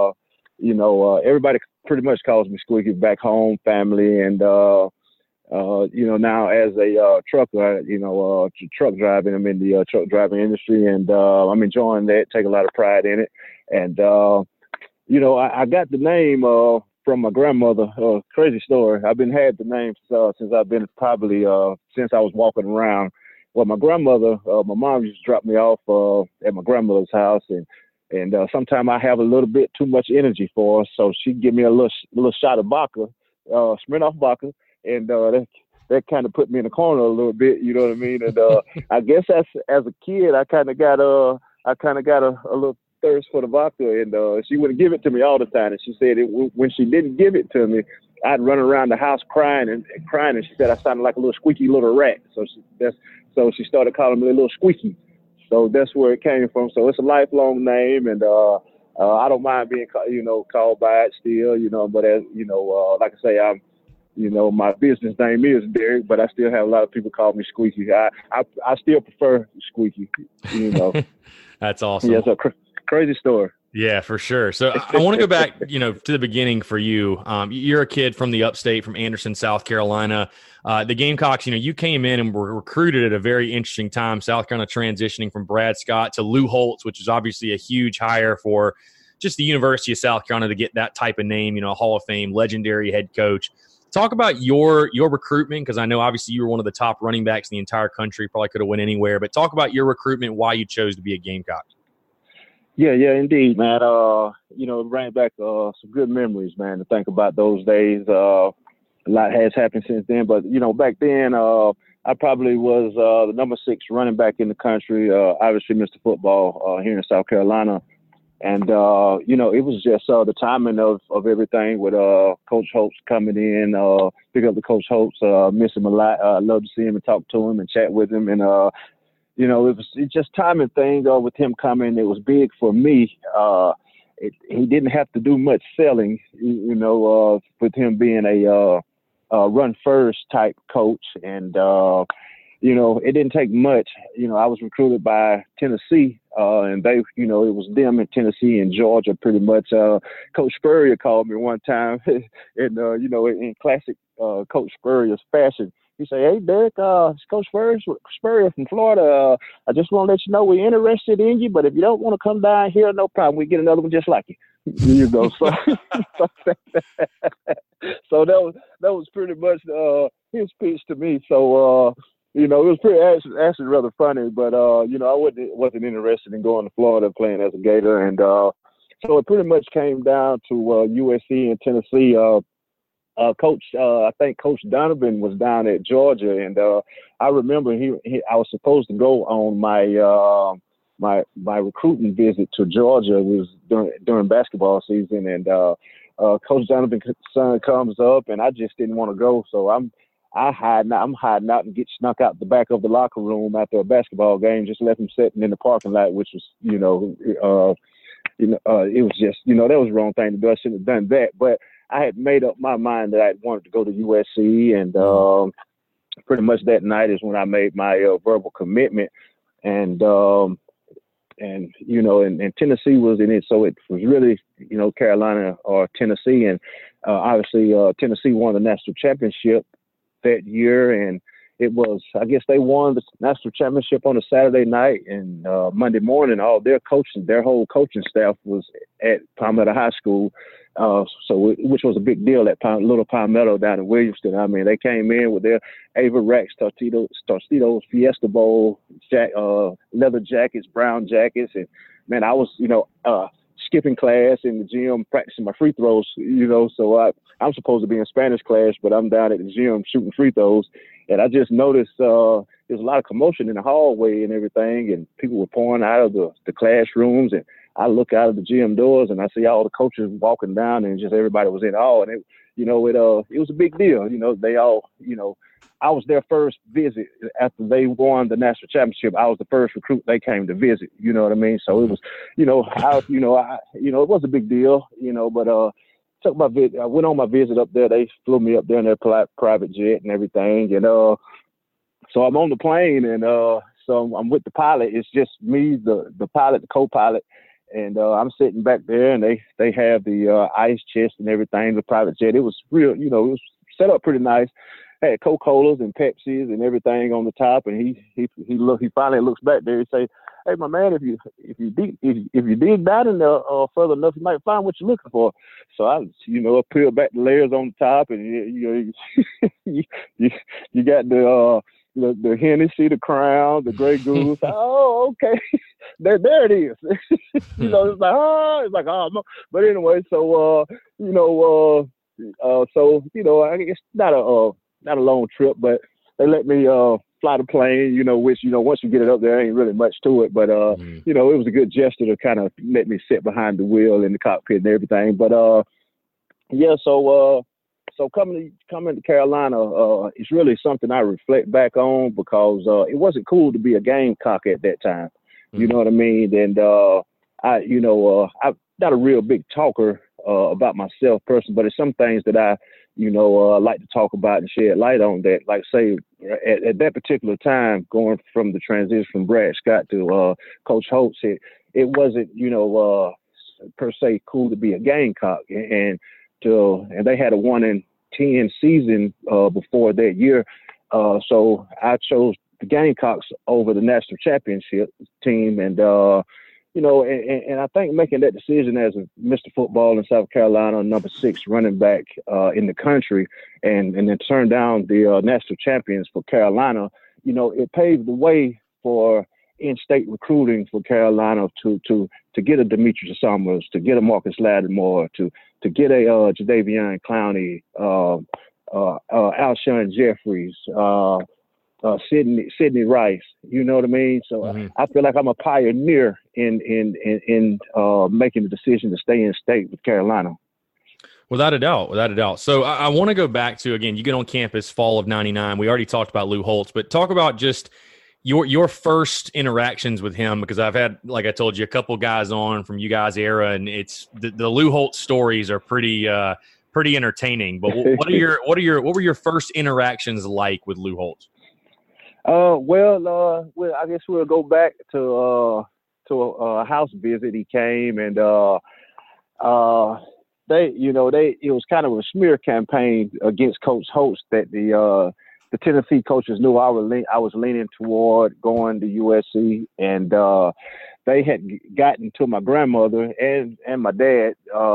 pretty much calls me Squeaky back home, family, and, now as a trucker, truck driving, I'm in the truck driving industry, and I'm enjoying that, take a lot of pride in it. And, I got the name from my grandmother. Crazy story. I've had the name since I've been probably since I was walking around. Well, my grandmother, my mom used to drop me off at my grandmother's house, and sometimes I have a little bit too much energy for her, so she'd give me a little shot of vodka, Smirnoff vodka, and that kind of put me in the corner a little bit. You know what I mean? And I guess as a kid, I kind of got a little thirst for the vodka, and she wouldn't give it to me all the time. And she said when she didn't give it to me, I'd run around the house crying and crying. And she said I sounded like a little squeaky little rat. So she started calling me a little Squeaky. So that's where it came from. So it's a lifelong name, and I don't mind being called by it still. But as like I say, I'm. My business name is Derek, but I still have a lot of people call me Squeaky. I still prefer Squeaky. That's awesome. Yeah, it's a crazy story. Yeah, for sure. So I want to go back, to the beginning for you. You're a kid from the upstate, from Anderson, South Carolina. The Gamecocks, you came in and were recruited at a very interesting time. South Carolina transitioning from Brad Scott to Lou Holtz, which is obviously a huge hire for just the University of South Carolina to get that type of name, a Hall of Fame, legendary head coach. Talk about your recruitment, because I know obviously you were one of the top running backs in the entire country, probably could have went anywhere, but talk about your recruitment, why you chose to be a Gamecock. Yeah, indeed, man. It bring back some good memories, man, to think about those days. A lot has happened since then, but, back then I probably was the number 6 running back in the country, obviously Mr. Football here in South Carolina. And, it was just the timing of everything with Coach Holtz coming in, pick up the Coach Holtz, miss him a lot. I love to see him and talk to him and chat with him. And, it was just timing thing with him coming. It was big for me. He didn't have to do much selling, with him being a run first type coach. And, it didn't take much. I was recruited by Tennessee, and they, it was them in Tennessee and Georgia pretty much. Coach Spurrier called me one time, and, in classic Coach Spurrier's fashion, he said, "Hey, Derek, it's Coach Spurrier from Florida. I just want to let you know we're interested in you, but if you don't want to come down here, no problem. We get another one just like you." So that was pretty much his pitch to me. So, it was pretty actually rather funny, but, I wasn't interested in going to Florida playing as a Gator. And so it pretty much came down to USC and Tennessee. I think Coach Donovan was down at Georgia, and I remember I was supposed to go on my recruiting visit to Georgia. It was during basketball season, and Coach Donovan's son comes up, and I just didn't want to go, so I'm hiding out and get snuck out the back of the locker room after a basketball game. Just left him sitting in the parking lot, which was it was just that was the wrong thing to do. I shouldn't have done that, but I had made up my mind that I wanted to go to USC, and pretty much that night is when I made my verbal commitment. And Tennessee was in it, so it was really Carolina or Tennessee, and obviously Tennessee won the national championship that year, and it was, I guess they won the national championship on a Saturday night, and Monday morning, their whole coaching staff was at Palmetto High School. Which was a big deal at Little Palmetto down in Williamston. I mean, they came in with their Ava Rex, Tostitos, Fiesta Bowl, leather jackets, brown jackets. And man, I was, skipping class in the gym, practicing my free throws, so I'm supposed to be in Spanish class, but I'm down at the gym shooting free throws. And I just noticed there's a lot of commotion in the hallway and everything, and people were pouring out of the classrooms. And I look out of the gym doors and I see all the coaches walking down, and just everybody was in awe. And it was a big deal. They all, I was their first visit after they won the national championship. I was the first recruit they came to visit. You know what I mean? So it was, it was a big deal. But I went on my visit up there. They flew me up there in their private jet and everything. And so I'm on the plane, and so I'm with the pilot. It's just me, the pilot, the co-pilot. And I'm sitting back there, and they have the ice chest and everything, the private jet. It was real, it was set up pretty nice. Had Coca-Colas and Pepsis and everything on the top. And he finally looks back there and say, "Hey, my man, if you dig down in there further enough, you might find what you're looking for." So I, peel back the layers on the top, and you got the Hennessy, the Crown, the Grey Goose. Oh, okay. There it is. It's like, oh, no. But anyway, so, I guess not a long trip, but they let me fly the plane, which, once you get it up there, ain't really much to it. But, it was a good gesture to kind of let me sit behind the wheel in the cockpit and everything. But, so coming to Carolina, it's really something I reflect back on, because it wasn't cool to be a Gamecock at that time. You know what I mean? And I'm not a real big talker about myself personally, but it's some things that I, like to talk about and shed light on. That, like, say, at that particular time, going from the transition from Brad Scott to Coach Holtz, it wasn't, per se cool to be a Gamecock, and they had a 1-10 season before that year. So I chose the Gamecocks over the national championship team. And, and I think making that decision as a Mr. Football in South Carolina, number 6 running back in the country, and then turn down the national champions for Carolina, it paved the way for in-state recruiting for Carolina to get a Demetrius Summers, to get a Marcus Lattimore, to get a Jadeveon Clowney, Alshon Jeffries, Sidney Rice. You know what I mean? So I feel like I'm a pioneer in making the decision to stay in state with Carolina. Without a doubt. So I want to go back to, again, you get on campus fall of '99. We already talked about Lou Holtz, but talk about just your first interactions with him, because I've had, like I told you, a couple guys on from you guys' era, and it's the Lou Holtz stories are pretty entertaining. But what were your first interactions like with Lou Holtz? Well, I guess we'll go back to a house visit. He came, and it was kind of a smear campaign against Coach Holtz that the Tennessee coaches knew I was leaning toward going to USC, and they had gotten to my grandmother and my dad,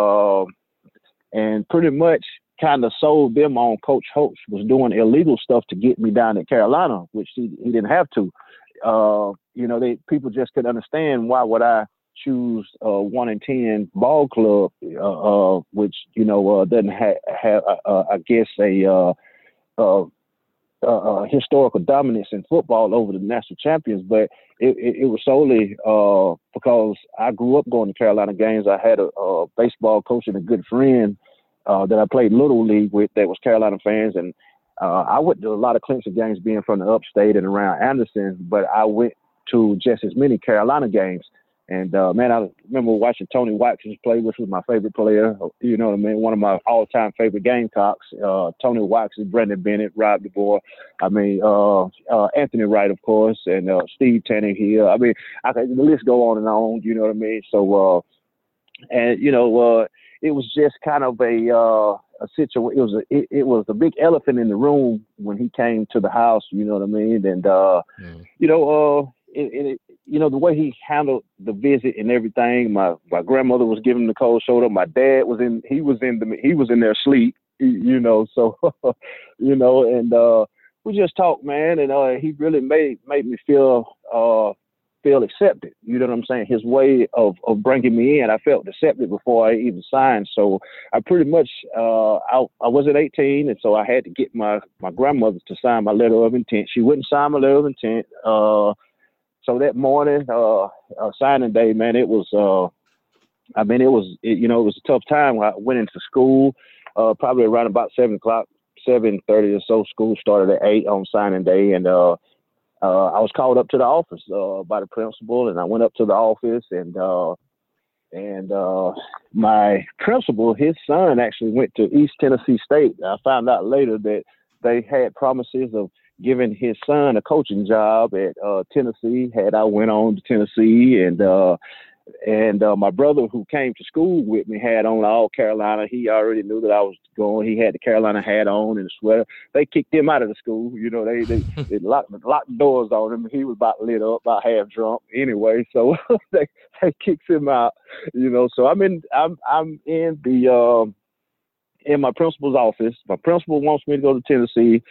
and pretty much kind of sold them on Coach Holtz was doing illegal stuff to get me down in Carolina, which he didn't have to. People just couldn't understand why would I choose 1-10 ball club, which doesn't have I guess a historical dominance in football over the national champions, but it was solely because I grew up going to Carolina games. I had a baseball coach and a good friend that I played Little League with that was Carolina fans, and I went to a lot of Clemson games being from the upstate and around Anderson, but I went to just as many Carolina games. And, I remember watching Tony Watkins play, which was my favorite player. You know what I mean? One of my all-time favorite Gamecocks. Tony Watkins, Brendan Bennett, Rob DeBoer. Anthony Wright, of course, and Steve Tannehill. The list go on and on. You know what I mean? So, it was just kind of a situation. It was a big elephant in the room when he came to the house. You know what I mean? And the way he handled the visit and everything. My grandmother was giving him the cold shoulder. My dad was in there asleep. So and we just talked, man, and he really made me feel accepted. You know what I'm saying? His way of bringing me in, I felt accepted before I even signed. So I pretty much, I wasn't 18, and so I had to get my grandmother to sign my letter of intent. She wouldn't sign my letter of intent. So that morning, signing day, man, it was a tough time. I went into school, probably around about 7:30 or so. School started at 8 on signing day, and I was called up to the office by the principal, and I went up to the office, and my principal, his son actually went to East Tennessee State. I found out later that they had promises of giving his son a coaching job at Tennessee. Had I went on to Tennessee, and my brother who came to school with me had on all Carolina. He already knew that I was going. He had the Carolina hat on and the sweater. They kicked him out of the school. They locked the doors on him. He was about lit up, about half drunk anyway. So they kicked him out. So I'm in my principal's office. My principal wants me to go to Tennessee.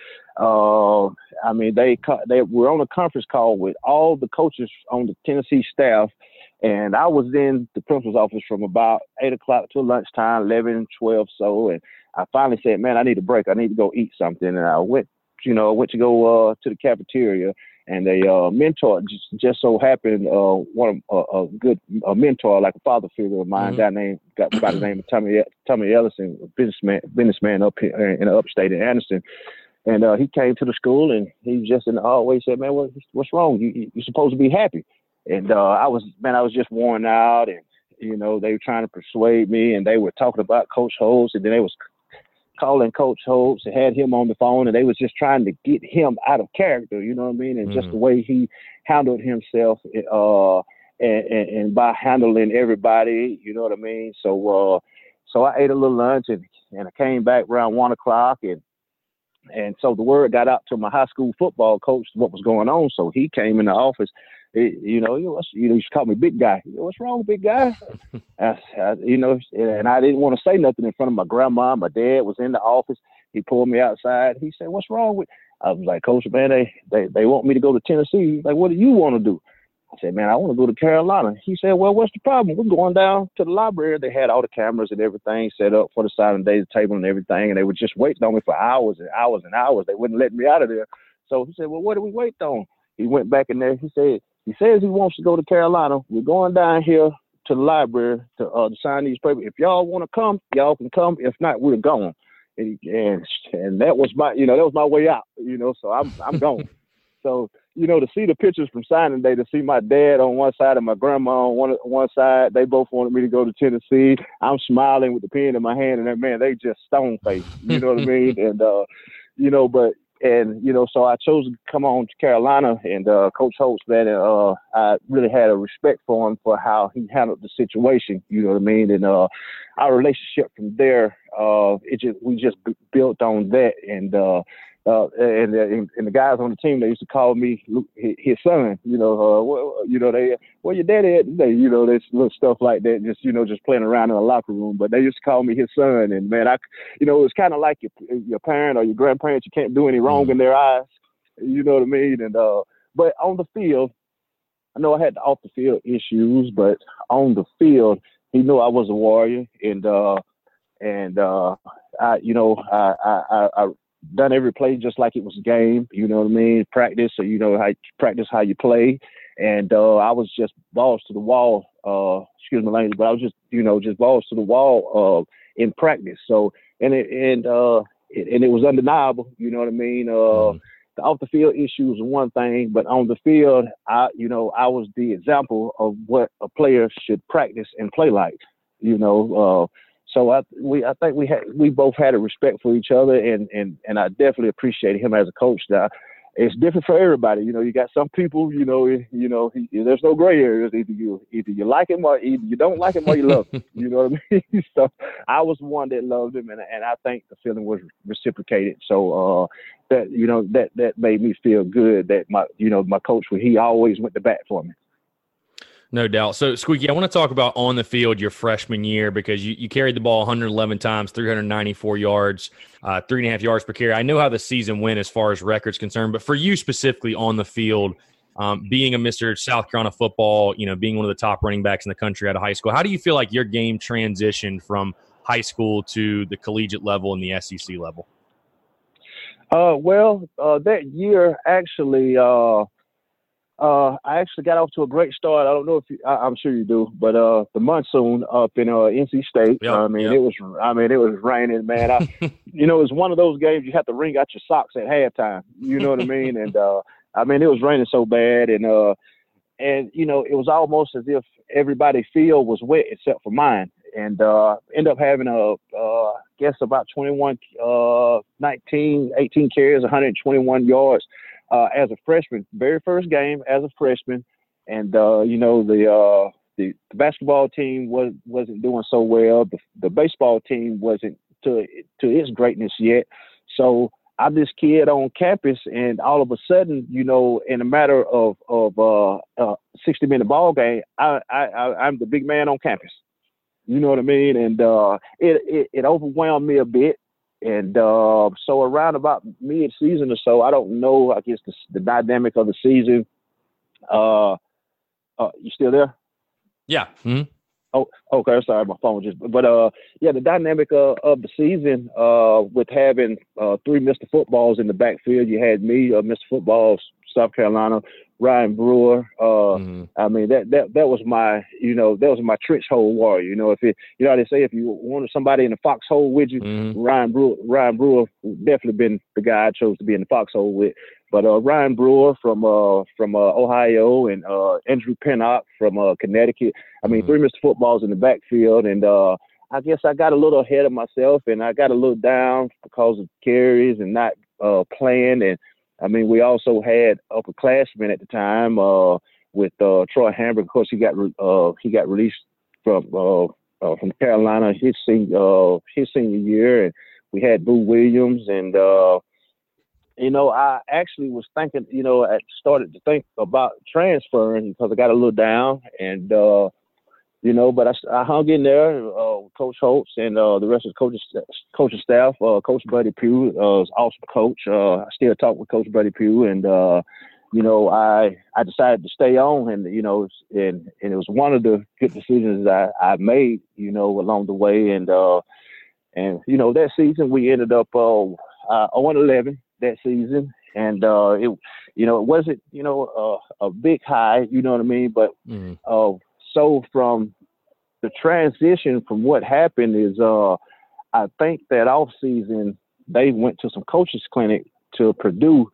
They were on a conference call with all the coaches on the Tennessee staff. And I was in the principal's office from about 8 o'clock till lunchtime, 11, 12, so. And I finally said, man, I need a break. I need to go eat something. And I went to go to the cafeteria. And a mentor just so happened, a good mentor, like a father figure of mine, by the name of Tommy Ellison, a businessman up here in the upstate in Anderson. And he came to the school, and he just in the hallway said, man, what's wrong? You're supposed to be happy. And I was just worn out, and they were trying to persuade me, and they were talking about Coach Holtz, and then they was calling Coach Holtz and had him on the phone, and they was just trying to get him out of character, you know what I mean? And just the way he handled himself, and by handling everybody, you know what I mean? So I ate a little lunch, and I came back around 1 o'clock, and so the word got out to my high school football coach what was going on. So he came in the office. He used to call me big guy. What's wrong, big guy? And I didn't want to say nothing in front of my grandma. My dad was in the office. He pulled me outside. He said, "What's wrong with?" I was like, "Coach, man, they want me to go to Tennessee." He's like, "What do you want to do?" I said, "Man, I want to go to Carolina." He said, "Well, what's the problem? We're going down to the library." They had all the cameras and everything set up for the signing day, the table and everything, and they were just waiting on me for hours and hours and hours. They wouldn't let me out of there. So he said, "Well, what do we wait on?" He went back in there. He says he wants to go to Carolina. We're going down here to the library to sign these papers. If y'all want to come, y'all can come. If not, we're gone. And that was my way out. So I'm gone. So to see the pictures from signing day, to see my dad on one side and my grandma on one side, they both wanted me to go to Tennessee. I'm smiling with the pen in my hand, and that man, they just stone faced. You know what I mean? And so I chose to come on to Carolina, and Coach Holtz, man, I really had a respect for him for how he handled the situation. You know what I mean? And our relationship from there, we just built on that. And the guys on the team, they used to call me his son. Where your daddy at today? There's little stuff like that. Just playing around in the locker room. But they used to call me his son. And man, it's kind of like your parent or your grandparents. You can't do any wrong in their eyes. You know what I mean? And but on the field, I know I had the off the field issues, but on the field, he knew I was a warrior, and I done every play just like it was a game, you know what I mean? Practice, so how you play. And I was just balls to the wall, excuse my language, but I was just balls to the wall in practice. So and it was undeniable, you know what I mean? The off the field issues are one thing, but on the field, I was the example of what a player should practice and play like, So I think we both had a respect for each other, and I definitely appreciated him as a coach. Now, it's different for everybody. You know, you got some people, there's no gray areas. Either you like him or either you don't like him or you love him. You know what I mean? So I was one that loved him, and I think the feeling was reciprocated. So that made me feel good that my coach, he always went to bat for me. No doubt. So, Squeaky, I want to talk about on the field your freshman year, because you carried the ball 111 times, 394 yards, 3.5 yards per carry. I know how the season went as far as records concerned, but for you specifically on the field, being a Mr. South Carolina football, being one of the top running backs in the country out of high school, how do you feel like your game transitioned from high school to the collegiate level and the SEC level? That year actually I actually got off to a great start. I don't know if I'm sure you do, but the monsoon up in NC State. It was raining, man. It was one of those games you have to wring out your socks at halftime. You know what I mean? And it was raining so bad, and it was almost as if everybody's field was wet except for mine. And ended up having about 18 carries, 121 yards. As a freshman, very first game as a freshman, and the basketball team wasn't doing so well. The baseball team wasn't to its greatness yet. So I'm this kid on campus, and all of a sudden, in a matter of 60-minute ball game, I'm the big man on campus. You know what I mean? And it overwhelmed me a bit. And so around about mid-season or so, I don't know, I guess the dynamic of the season. You still there? Yeah. Mm-hmm. Oh, okay. Sorry, my phone the dynamic of the season with having three Mr. Footballs in the backfield. You had me, Mr. Footballs, South Carolina, Ryan Brewer. That was my trench hole warrior. If how they say, if you wanted somebody in the foxhole with you, Ryan Brewer definitely been the guy I chose to be in the foxhole with. But Ryan Brewer from Ohio, and Andrew Pinnock from Connecticut. Three Mr. Footballs in the backfield, and I guess I got a little ahead of myself, and I got a little down because of carries and not playing. And we also had upperclassmen at the time with Troy Hamburg. Of course, he got released from Carolina his senior year, and we had Boo Williams, and I actually was thinking, I started to think about transferring because I got a little down, and but I hung in there. Coach Holtz and the rest of the coaching staff. Coach Buddy Pugh was awesome coach. I still talk with Coach Buddy Pugh, and I decided to stay on, and and it was one of the good decisions I made, along the way, and that season we ended up 1-11 that season, and it wasn't a big high, you know what I mean, but so from the transition from what happened is I think that off season they went to some coaches clinic to Purdue,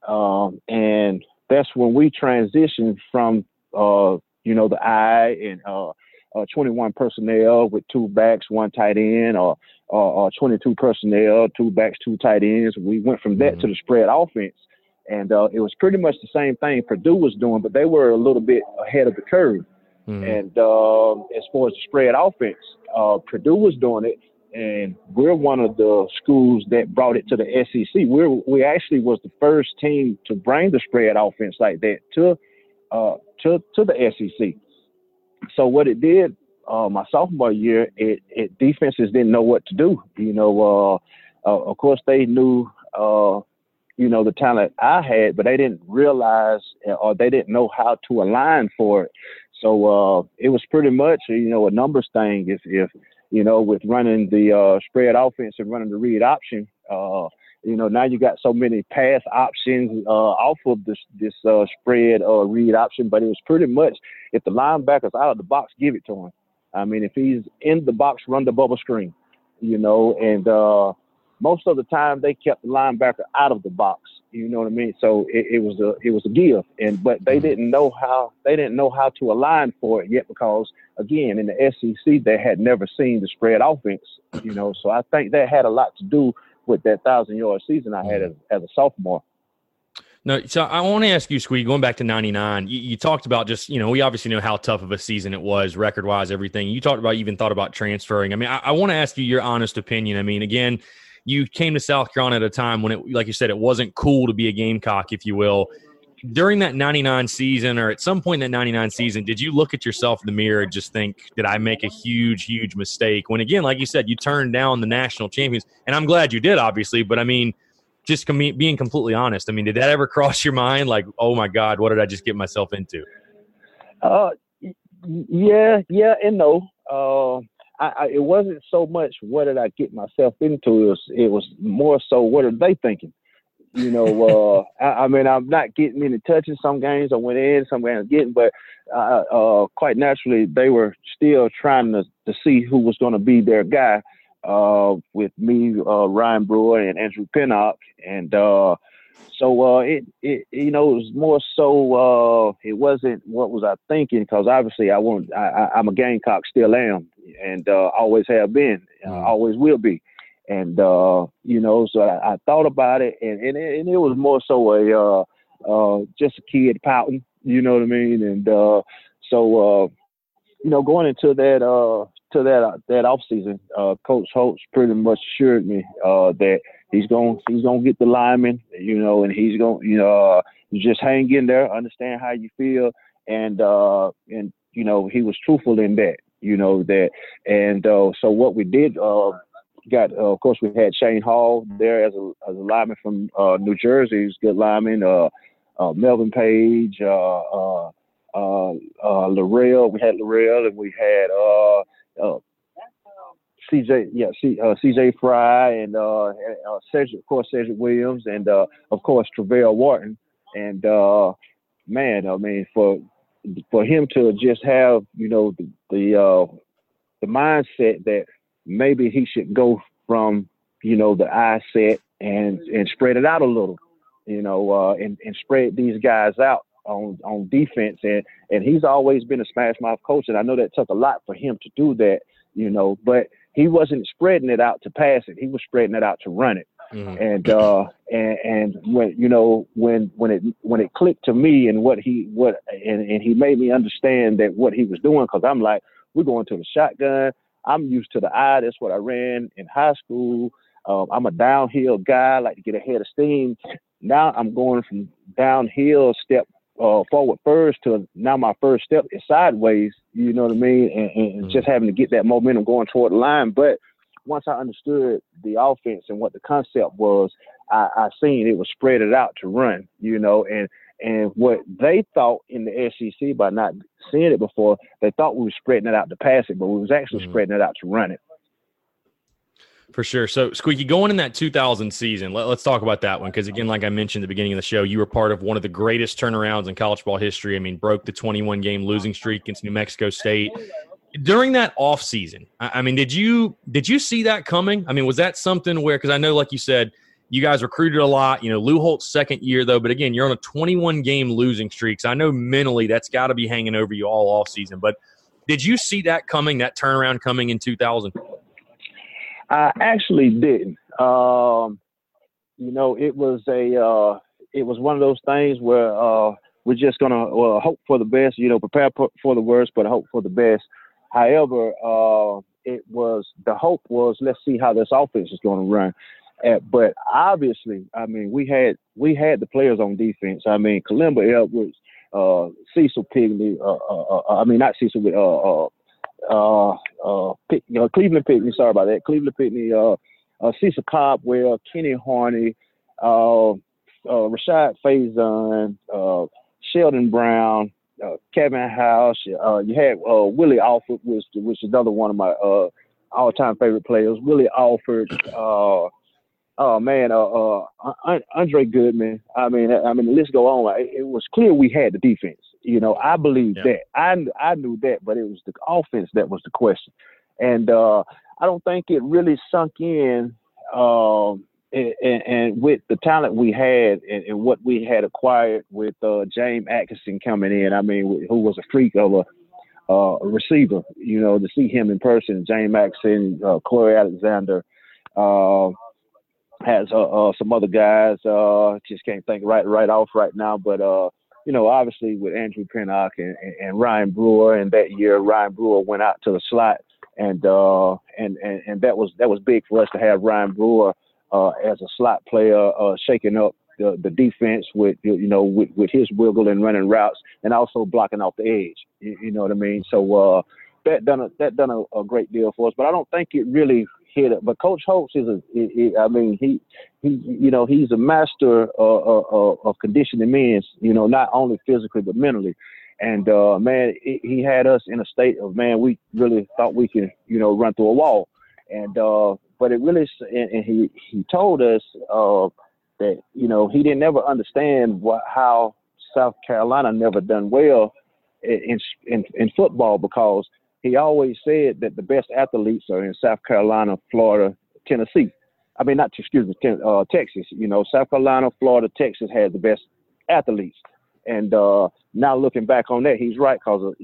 and that's when we transitioned from the I and 21 personnel with 2 backs, 1 tight end, or 22 personnel, 2 backs, 2 tight ends. We went from that to the spread offense, and it was pretty much the same thing Purdue was doing, but they were a little bit ahead of the curve. And as far as the spread offense, Purdue was doing it, and we're one of the schools that brought it to the SEC. We actually was the first team to bring the spread offense like that to the SEC. So what it did, my sophomore year, it defenses didn't know what to do. Of course they knew, the talent I had, but they didn't realize or they didn't know how to align for it. So it was pretty much, a numbers thing. If with running the spread offense and running the read option, now you got so many pass options off of this spread read option. But it was pretty much, if the linebacker's out of the box, give it to him. If he's in the box, run the bubble screen, and most of the time they kept the linebacker out of the box. You know what I mean? So it was a give, but they didn't know how to align for it yet, because again, in the SEC they had never seen the spread offense. So I think that had a lot to do with that 1,000-yard season I had as a sophomore. No, so I want to ask you, Squeak, going back to 99, you talked about just, we obviously know how tough of a season it was, record-wise, everything. You talked about, you even thought about transferring. I mean, I want to ask you your honest opinion. I mean, again, you came to South Carolina at a time when, like you said, it wasn't cool to be a Gamecock, if you will. During that 99 season, or at some point in that 99 season, did you look at yourself in the mirror and just think, did I make a huge, huge mistake? When, again, like you said, you turned down the national champions, and I'm glad you did, obviously, but I mean, just being completely honest, I mean, did that ever cross your mind? Like, oh my God, what did I just get myself into? Yeah, and no. It wasn't so much what did I get myself into. It was more so what are they thinking? I mean, I'm not getting any touches. Some games I went in, some games I didn't, but quite naturally they were still trying to see who was going to be their guy. With me, Ryan Brewer and Andrew Pinnock. And so it was more so it wasn't what was I thinking, because obviously I'm a Gamecock, still am, and always have been, always will be. And, so I thought about it, and it was more so just a kid pouting, you know what I mean? And so going into that that off season, Coach Holtz pretty much assured me that he's gonna get the lineman, and he's gonna you just hang in there, understand how you feel, and he was truthful in that, so what we did, of course we had Shane Hall there as a lineman from New Jersey. He's a good lineman. Melvin Page, Laurel. We had Laurel, and we had CJ Fry, and Cedric Williams, and of course Travell Wharton. And man, I mean, for him to just have the mindset that maybe he should go from the I set and spread it out a little, and spread these guys out on defense, and he's always been a smash mouth coach, and I know that took a lot for him to do that, but he wasn't spreading it out to pass it, he was spreading it out to run it. Mm-hmm. And when it clicked to me, and and he made me understand that what he was doing, because I'm like, we're going to the shotgun. I'm used to the eye. That's what I ran in high school. I'm a downhill guy. I like to get ahead of steam. Now I'm going from downhill step forward first to now my first step is sideways, you know what I mean? And just having to get that momentum going toward the line. But once I understood the offense and what the concept was, I seen it was spread it out to run, and what they thought in the SEC, by not seeing it before, they thought we were spreading it out to pass it, but we was actually spreading it out to run it. For sure. So, Squeaky, going in that 2000 season, let's talk about that one, because, again, like I mentioned at the beginning of the show, you were part of one of the greatest turnarounds in college ball history. I mean, broke the 21-game losing streak against New Mexico State. During that offseason, I mean, did you see that coming? I mean, was that something where – because I know, like you said, you guys recruited a lot. Lou Holtz's second year, though, but, again, you're on a 21-game losing streak. So I know mentally that's got to be hanging over you all offseason. But did you see that coming, that turnaround coming in 2000? I actually didn't. It was one of those things where we're just gonna hope for the best, prepare for the worst, but hope for the best. However, the hope was, let's see how this offense is going to run. But obviously, I mean, we had the players on defense. I mean, Kalimba Edwards, Cecil Pigney. Not Cecil, but Cleveland Pigney. Sorry about that. Cleveland Pigney, Cecil Cobwell, Kenny Harney, Rashad Faison, Sheldon Brown, Kevin House. You had Willie Alford, which is another one of my all-time favorite players. Willie Alford. Andre Goodman. I mean, the list go on. It was clear we had the defense. I believe that. I knew that, but it was the offense that was the question. And I don't think it really sunk in. And with the talent we had and what we had acquired with James Atkinson coming in, I mean, who was a freak of a receiver, to see him in person, James Atkinson, Corey Alexander, has some other guys. Just can't think right off right now, but obviously with Andrew Pinnock and Ryan Brewer, and that year Ryan Brewer went out to the slot, and that was big for us to have Ryan Brewer as a slot player, shaking up the defense with his wiggle and running routes, and also blocking off the edge. You know what I mean? So that done a great deal for us, but I don't think it really hit it. But Coach Holtz he's a master of conditioning men, not only physically but mentally. And he had us in a state of, we really thought we could run through a wall. And but it really, and he told us that he didn't ever understand how South Carolina never done well in football, because he always said that the best athletes are in South Carolina, Florida, Tennessee. Texas. South Carolina, Florida, Texas had the best athletes. And now looking back on that, he's right, because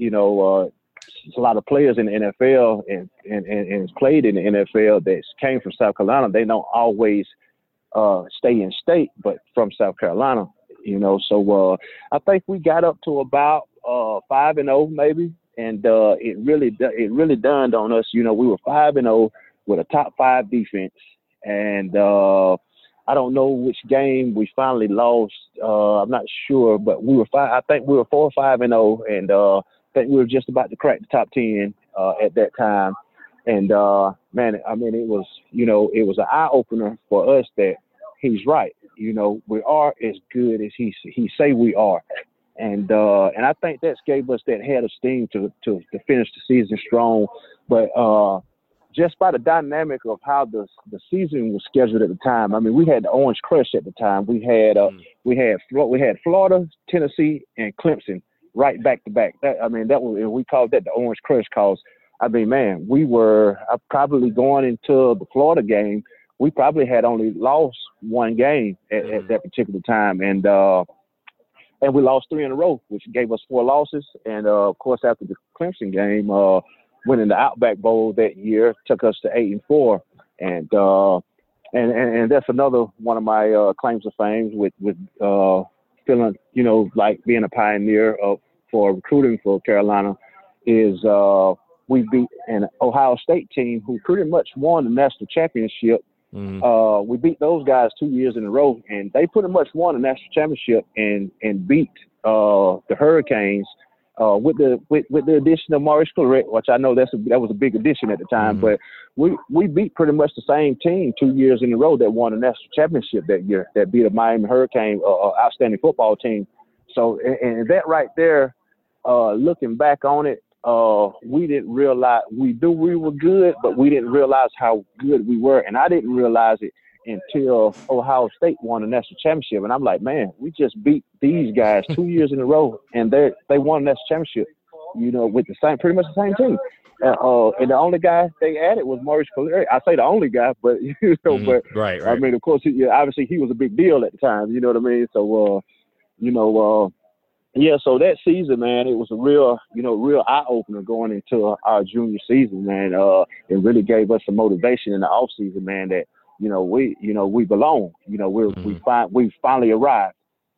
a lot of players in the NFL and played in the NFL that came from South Carolina. They don't always stay in state, but from South Carolina. So I think we got up to about 5-0 maybe. And it really dawned on us, we were 5-0 with a top 5 defense. And I don't know which game we finally lost. I'm not sure, but we were I think we were 4 or 5-0, and I think we were just about to crack the top 10 at that time. And it was an eye opener for us that he's right. We are as good as he say we are. And I think that's gave us that head of steam to finish the season strong. But just by the dynamic of how the season was scheduled at the time, we had the Orange Crush at the time. We had Florida, Tennessee, and Clemson right back to back. We called that the Orange Crush, because we were probably going into the Florida game. We probably had only lost one game at that particular time, and we lost 3 in a row, which gave us 4 losses. And, of course, after the Clemson game, winning the Outback Bowl that year took us to 8-4. And that's another one of my claims to fame with feeling, like being a pioneer for recruiting for Carolina is we beat an Ohio State team who pretty much won the national championship. We beat those guys 2 years in a row, and they pretty much won the national championship and beat the Hurricanes with the addition of Maurice Clarett, which I know that was a big addition at the time. But we beat pretty much the same team 2 years in a row that won the national championship that year, that beat a Miami Hurricane, outstanding football team. So, and that right there, looking back on it, we didn't realize we were good, but we didn't realize how good we were. And I didn't realize it until Ohio State won the national championship. And I'm like, man, we just beat these guys 2 years in a row, and they won the national championship, with pretty much the same team. And the only guy they added was Maurice Clarett. I say the only guy, but but right. Of course, obviously he was a big deal at the time. You know what I mean? So, yeah, so that season, man, it was a real eye opener going into our junior season, man. It really gave us some motivation in the off season, man, that we belong. We finally arrived.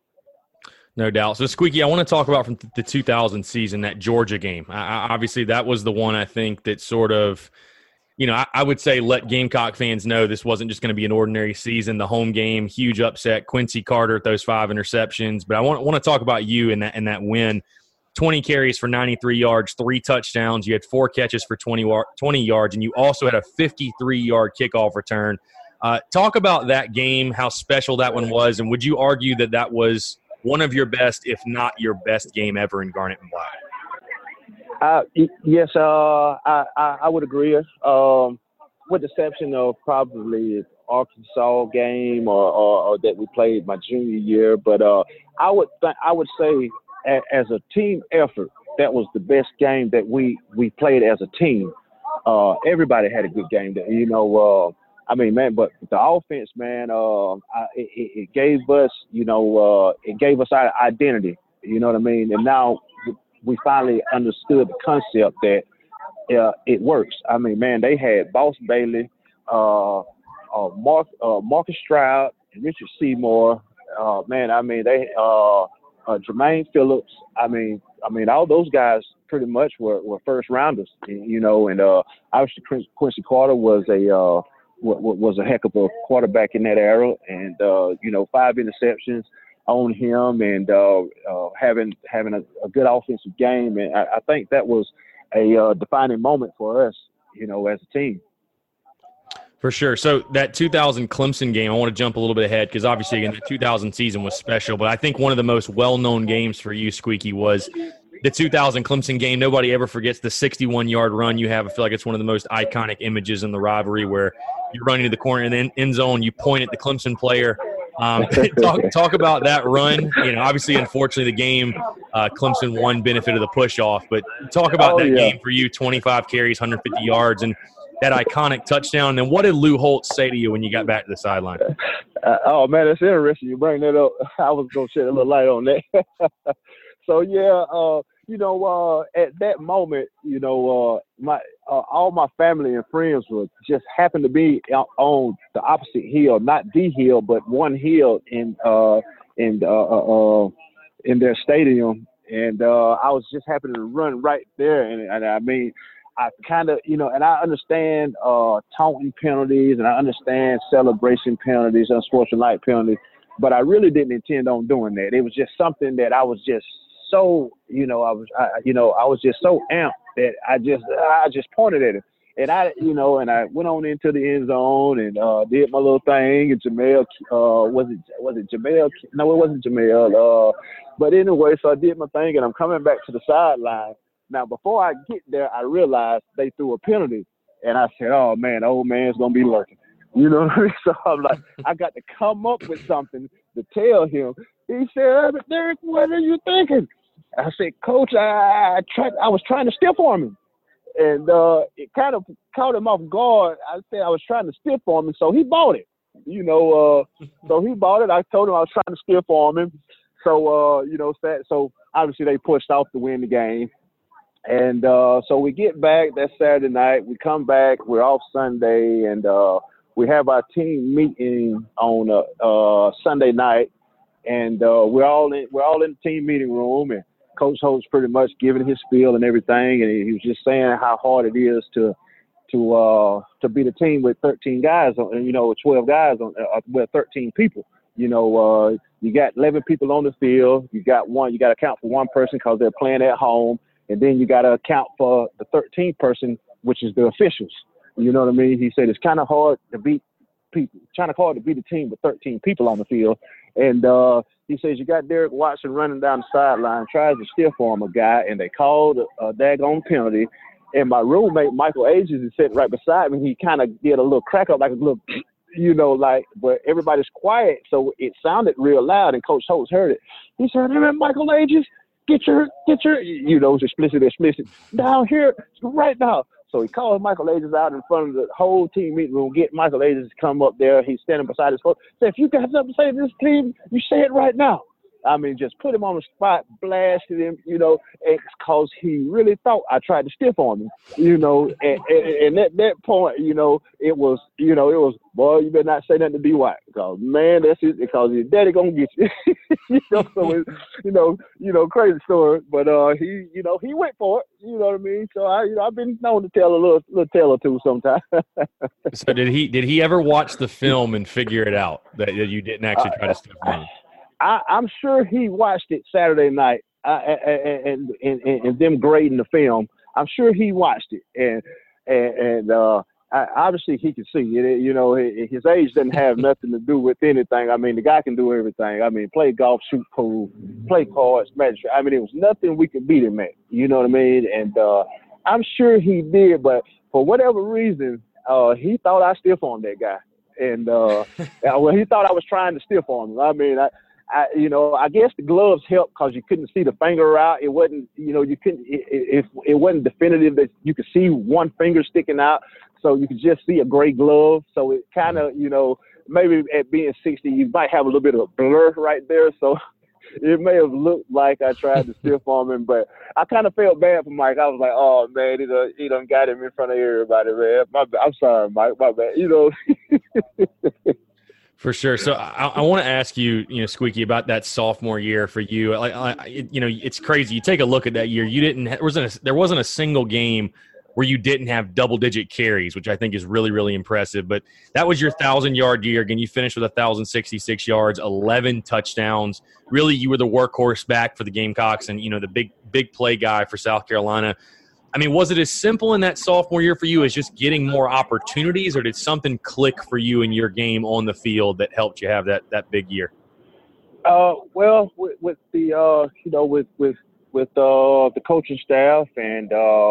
No doubt. So, Squeaky, I want to talk about from the 2000 season, that Georgia game. Obviously, that was the one I think that sort of, I would say let Gamecock fans know this wasn't just going to be an ordinary season. The home game, huge upset, Quincy Carter at those 5 interceptions. But I want to talk about you in that win. 20 carries for 93 yards, 3 touchdowns. You had 4 catches for 20 yards, and you also had a 53-yard kickoff return. Talk about that game, how special that one was, and would you argue that was one of your best, if not your best game ever in Garnet and Black? Yes, I would agree. With the exception of probably Arkansas game or that we played my junior year, but I would say as a team effort, that was the best game that we played as a team. Everybody had a good game. But the offense, man, it gave us, it gave us our identity. You know what I mean? And now we finally understood the concept that it works. They had Boss Bailey, Marcus Stroud, Richard Seymour. Man, I mean, they Jermaine Phillips. I mean, all those guys pretty much were first rounders, you know. And obviously Quincy Carter was a heck of a quarterback in that era, and you know, 5 interceptions on him, and having a good offensive game. And I think that was a defining moment for us, you know, as a team. For sure. So that 2000 Clemson game, I want to jump a little bit ahead because obviously, again, the 2000 season was special. But I think one of the most well-known games for you, Squeaky, was the 2000 Clemson game. Nobody ever forgets the 61-yard run you have. I feel like it's one of the most iconic images in the rivalry where you're running to the corner and then end zone, you point at the Clemson player. Talk about that run. You know, obviously, unfortunately, the game Clemson won benefit of the push-off. But talk about that game for you, 25 carries, 150 yards, and that iconic touchdown. And then what did Lou Holtz say to you when you got back to the sideline? Oh, man, that's interesting. You bring that up. I was going to shed a little light on that. So, yeah, you know, at that moment, you know, all my family and friends were just happened to be on the opposite hill, not the hill, but one hill in their stadium. And I was just happening to run right there. And I mean, I kind of, you know, and I understand taunting penalties, and I understand celebration penalties, unsportsmanlike penalties, but I really didn't intend on doing that. It was just something that I was just so, you know, I was just so amped that I just pointed at him, and I went on into the end zone and did my little thing. And Jamel, was it Jamel? No, it wasn't Jamel. But anyway, so I did my thing, and I'm coming back to the sideline. Now, before I get there, I realized they threw a penalty, and I said, "Oh man, the old man's gonna be lurking." You know what I mean? So I'm like, I got to come up with something to tell him. He said, "Derek, what are you thinking?" I said, "Coach, I was trying to stiff arm him," and it kind of caught him off guard. I said I was trying to stiff arm him, so he bought it. You know, so he bought it. I told him I was trying to stiff arm him. So you know, so obviously they pushed off to win the game. And so we get back that Saturday night. We come back. We're off Sunday, and we have our team meeting on Sunday night. And we're all in the team meeting room, and Coach Holtz pretty much giving his spiel and everything. And he was just saying how hard it is to beat a team with 13 guys, you know, 12 guys with 13 people. You know, you got 11 people on the field. You got to account for one person because they're playing at home. And then you got to account for the 13th person, which is the officials. You know what I mean? He said it's kind of hard to beat people, a team with 13 people on the field. And he says you got Derek Watson running down the sideline, tries to stiff arm a guy, and they called a daggone penalty. And my roommate, Michael Ages, is sitting right beside me. He kind of did a little crack up, like a little, you know, like, but everybody's quiet, so it sounded real loud, and Coach Holtz heard it. He said, "Hey, Michael Ages, get your, you know, it's explicit, down here right now." So he called Michael Ages out in front of the whole team meeting room, get Michael Ages to come up there. He's standing beside his coach. Said, "If you got something to say to this team, you say it right now." I mean, just put him on the spot, blasted him, you know, because he really thought I tried to stiff on him, you know. And at that point, you know, it was, boy, you better not say nothing to D.Y. Because, man, that's it, because your daddy gonna get you. You know, so it's, crazy story. But he went for it. You know what I mean? So I've been known to tell a little tale or two sometimes. So did he ever watch the film and figure it out that you didn't actually try to stiff him? I'm sure he watched it Saturday night and them grading the film. I'm sure he watched it, and obviously he can see it. You know, his age doesn't have nothing to do with anything. I mean, the guy can do everything. I mean, play golf, shoot pool, play cards, magic. I mean, it was nothing we could beat him at. You know what I mean? And I'm sure he did, but for whatever reason, he thought I stiff armed that guy, and he thought I was trying to stiff arm him. I mean, I guess the gloves helped because you couldn't see the finger out. It wasn't, it wasn't definitive that you could see one finger sticking out. So you could just see a gray glove. So it kind of, maybe at being 60, you might have a little bit of a blur right there. So it may have looked like I tried to stiff arm him, but I kind of felt bad for Mike. I was like, oh man, he done got him in front of everybody, man. I'm sorry, Mike. My bad. For sure. So I want to ask you, Squeaky, about that sophomore year for you. It's crazy. You take a look at that year. There wasn't a single game where you didn't have double-digit carries, which I think is really, really impressive. But that was your 1,000-yard year. Again, you finished with 1,066 yards, 11 touchdowns. Really, you were the workhorse back for the Gamecocks and, the big play guy for South Carolina. I mean, was it as simple in that sophomore year for you as just getting more opportunities, or did something click for you in your game on the field that helped you have that big year? Well, with the with the coaching staff and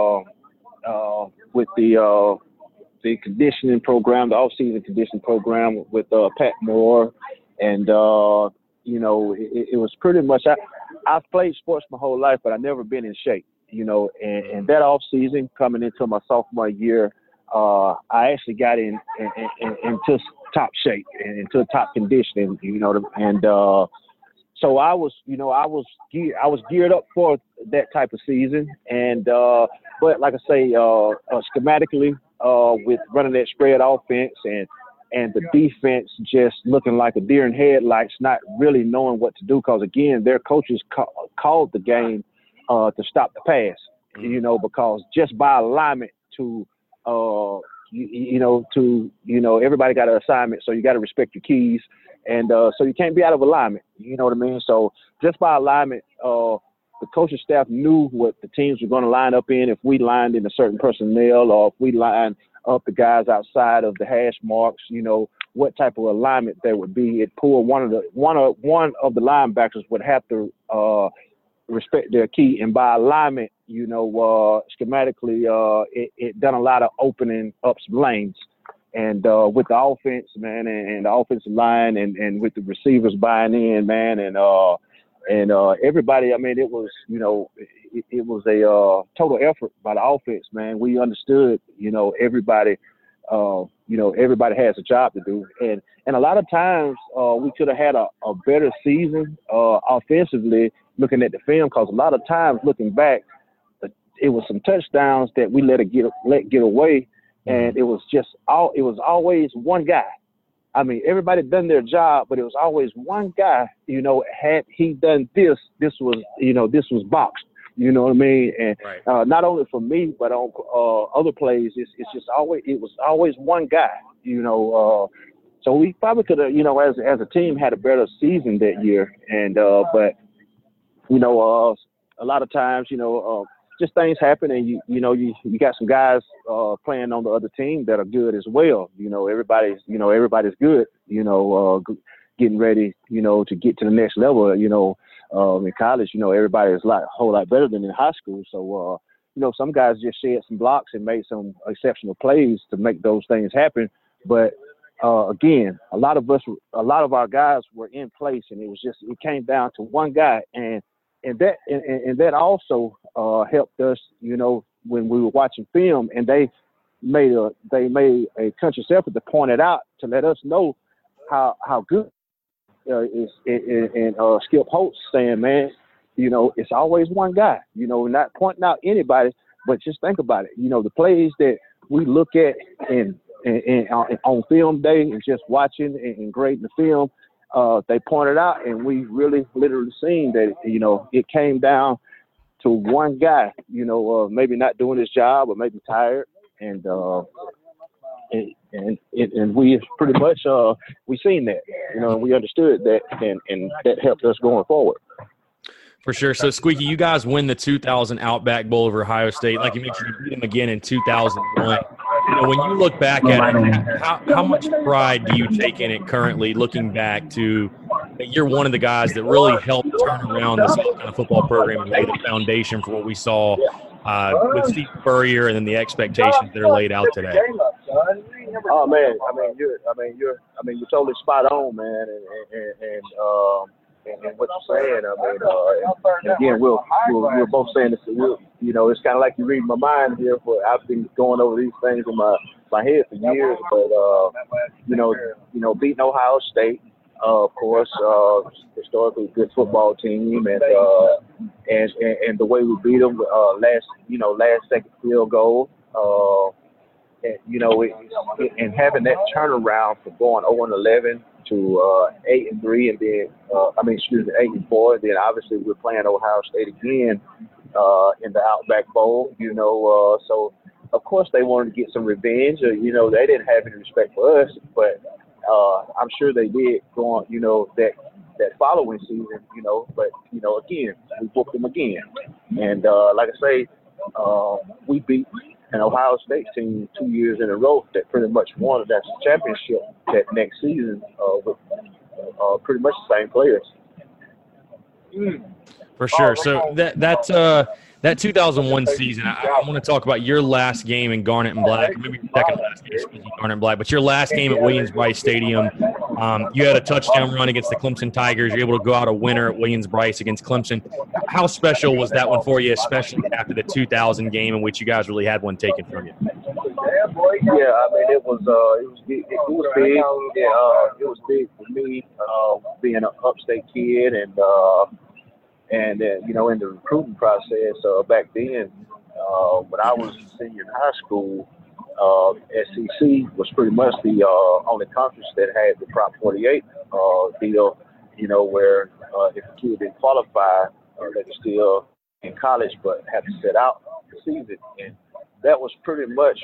with the conditioning program, the off-season conditioning program with Pat Moore, and it was pretty much. I've played sports my whole life, but I've never been in shape. And that off season coming into my sophomore year, I actually got into top shape and into top conditioning, and so I was geared up for that type of season. And but like I say, schematically, with running that spread offense and the defense just looking like a deer in headlights, not really knowing what to do, because again, their coaches called the game to stop the pass, because just by alignment to everybody got an assignment, so you got to respect your keys, and so you can't be out of alignment. You know what I mean? So just by alignment, the coaching staff knew what the teams were going to line up in. If we lined in a certain personnel, or if we lined up the guys outside of the hash marks, what type of alignment there would be. It pulled one of the linebackers would have to respect their key, and by alignment, schematically, it done a lot of opening up some lanes, and with the offense, man, and the offensive line, and with the receivers buying in, man, and everybody. I mean, it was it was a total effort by the offense, man. We understood, everybody. Everybody has a job to do, and a lot of times we could have had a better season offensively, looking at the film, because a lot of times looking back, it was some touchdowns that we let get away, and it was always one guy. I mean, everybody done their job, but it was always one guy. Had he done this was boxed. You know what I mean? And right. Not only for me, but on other plays, it was always one guy. So we probably could have, as a team, had a better season that year. And but a lot of times, just things happen, and you got some guys playing on the other team that are good as well. Everybody's good. Getting ready, to get to the next level. In college, everybody is a whole lot better than in high school. So, some guys just shed some blocks and made some exceptional plays to make those things happen. But again, a lot of our guys were in place, and it came down to one guy, and that also helped us, when we were watching film, and they made a conscious effort to point it out to let us know how good. Skip Holtz saying, man, it's always one guy, not pointing out anybody, but just think about it. The plays that we look at and on film day and just watching and grading the film, they pointed out, and we really literally seen that, it came down to one guy, maybe not doing his job or maybe tired. And we pretty much we seen that, and we understood that, and that helped us going forward. For sure. So, Squeaky, you guys win the 2000 Outback Bowl over Ohio State. Like you mentioned, you beat them again in 2001. When you look back at it, how much pride do you take in it currently, looking back to that you're one of the guys that really helped turn around the South Carolina football program and lay the foundation for what we saw with Steve Spurrier and then the expectations that are laid out today? Oh man, you're totally spot on, man, and what you're saying. And again, we're both saying this. It's kind of like you read my mind here. I've been going over these things in my head for years, but beating Ohio State, of course, historically good football team, and the way we beat them, last second field goal, and and having that turnaround from going 0-11 to 8-3, and then 8-4, and then obviously we're playing Ohio State again in the Outback Bowl, so of course they wanted to get some revenge. They didn't have any respect for us, but I'm sure they did go on, that following season, but again, we booked them again, and like I say, we beat an Ohio State team 2 years in a row that pretty much won the national championship that next season with pretty much the same players. For sure. So that 2001 season, I want to talk about your last game in Garnet and Black, maybe second last game in Garnet and Black, but your last game at Williams-Brice Stadium, you had a touchdown run against the Clemson Tigers. You're able to go out a winner at Williams-Brice against Clemson. How special was that one for you, especially after the 2000 game in which you guys really had one taken from you? Yeah, I mean, it was big. It was big. Yeah, it was big for me, being an upstate kid, and then, in the recruiting process back then, when I was a senior in high school, SEC was pretty much the only conference that had the Prop 48 deal, where if a kid didn't qualify, they could still in college but have to sit out the season. And that was pretty much,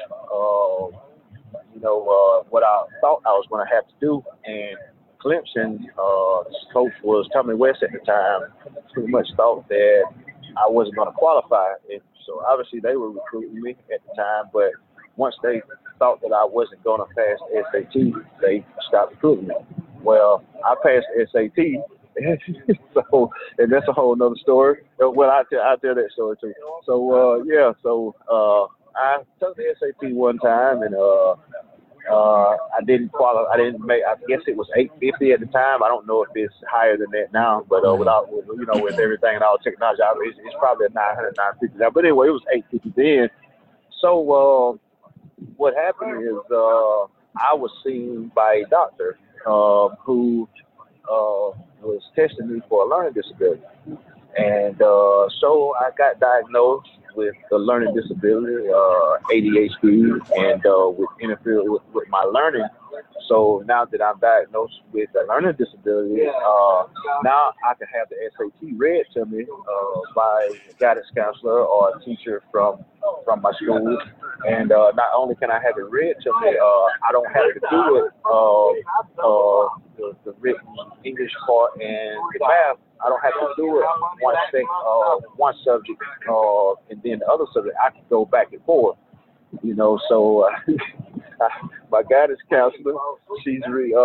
what I thought I was going to have to do. And Clemson, coach was Tommy West at the time, pretty much thought that I wasn't going to qualify. And so obviously they were recruiting me at the time, but once they thought that I wasn't going to pass the SAT, they stopped recruiting me. Well, I passed the SAT, so, and that's a whole nother story. Well, I'll tell that story too. So, I took the SAT one time, and I didn't qualify. I didn't make. I guess it was 850 at the time. I don't know if it's higher than that now, but with everything and all technology, it's probably a 900, 950 now. But anyway, it was 850 then. So what happened is I was seen by a doctor who was testing me for a learning disability, and so I got diagnosed with a learning disability, ADHD, and with interfere with my learning. So now that I'm diagnosed with a learning disability, now I can have the SAT read to me by a guidance counselor or a teacher from my school. And not only can I have it read to me, I don't have to do it, the written English part and the math. I don't have to do it one subject, and then the other subject. I can go back and forth, So my guidance counselor, she's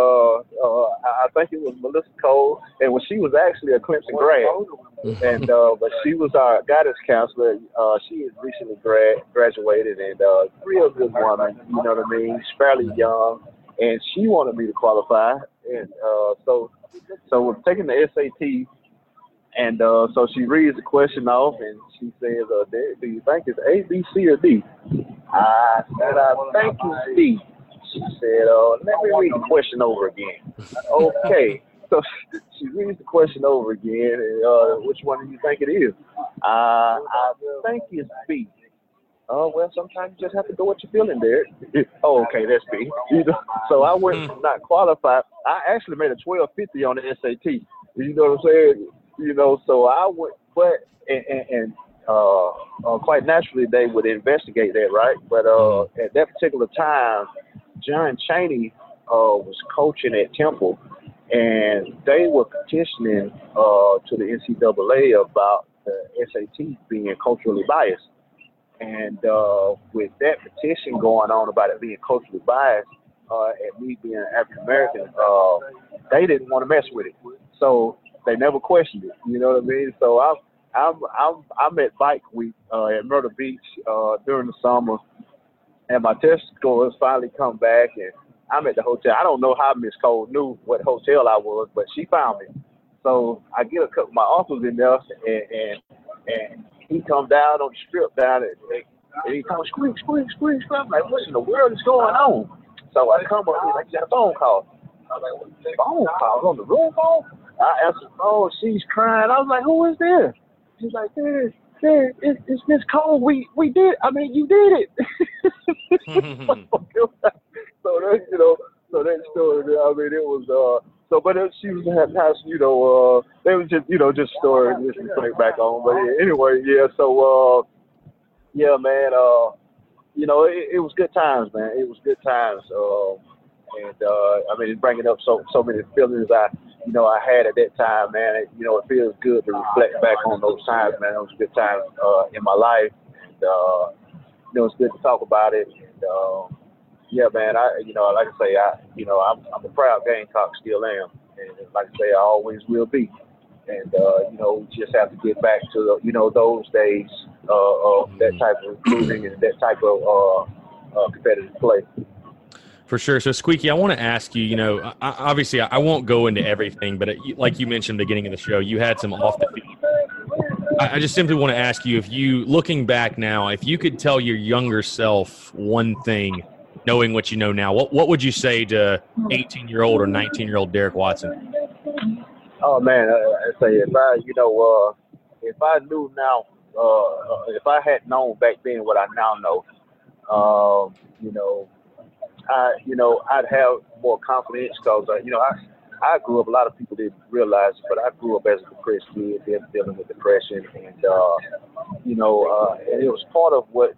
I think it was Melissa Cole, and when she was actually a Clemson grad, and but she was our guidance counselor. She has recently graduated, and real good woman. You know what I mean? She's fairly young, and she wanted me to qualify, and so we're taking the SAT. And so she reads the question off, and she says, do you think it's A, B, C, or D? I said, I think it's D. She said, let me read the question over again. Okay. So she reads the question over again, and which one do you think it is? I think it's B. Well, sometimes you just have to go with your feeling there. Oh, okay, that's B. So I went from not qualified. I actually made a 1250 on the SAT. You know what I'm saying? So I went, but and quite naturally they would investigate that, right? But at that particular time, John Chaney was coaching at Temple, and they were petitioning to the NCAA about the SAT being culturally biased. And with that petition going on about it being culturally biased, and me being African American, they didn't want to mess with it. So they never questioned it. You know what I mean? So I'm at Bike Week at Myrtle Beach during the summer, and my test scores finally come back, and I'm at the hotel. I don't know how Miss Cole knew what hotel I was, but she found me. So I get a couple of my uncles in there, and he comes down on the strip down, and he comes squeak. I'm like, what in the world is going on? So I come up, I get a phone call. I was like, phone call on the room phone? I answered, oh, she's crying. I was like, who is this? She's like, it's Miss Cole. We did. I mean, you did it. So that, so that story. I mean, it was but she was has it was just a story just to think back on. But yeah, anyway, yeah. So yeah, man. It was good times, man. It was good times. I mean, it's bringing up so many feelings I had at that time, man. It feels good to reflect back on those times, man. Those good times in my life. And, it's good to talk about it. And, yeah, man. Like I say, I'm a proud Gamecock, still am, and like I say, I always will be. And we just have to get back to those days of that type of recruiting and that type of competitive play. For sure. So, Squeaky, I want to ask you, obviously I won't go into everything, but like you mentioned at the beginning of the show, you had some off the field. I just simply want to ask you, looking back now, if you could tell your younger self one thing, knowing what you know now, what would you say to 18-year-old or 19-year-old Derek Watson? Oh, man, I say if I knew now, if I had known back then what I now know, I'd have more confidence because, I grew up, a lot of people didn't realize it, but I grew up as a depressed kid, dealing with depression. And, and it was part of what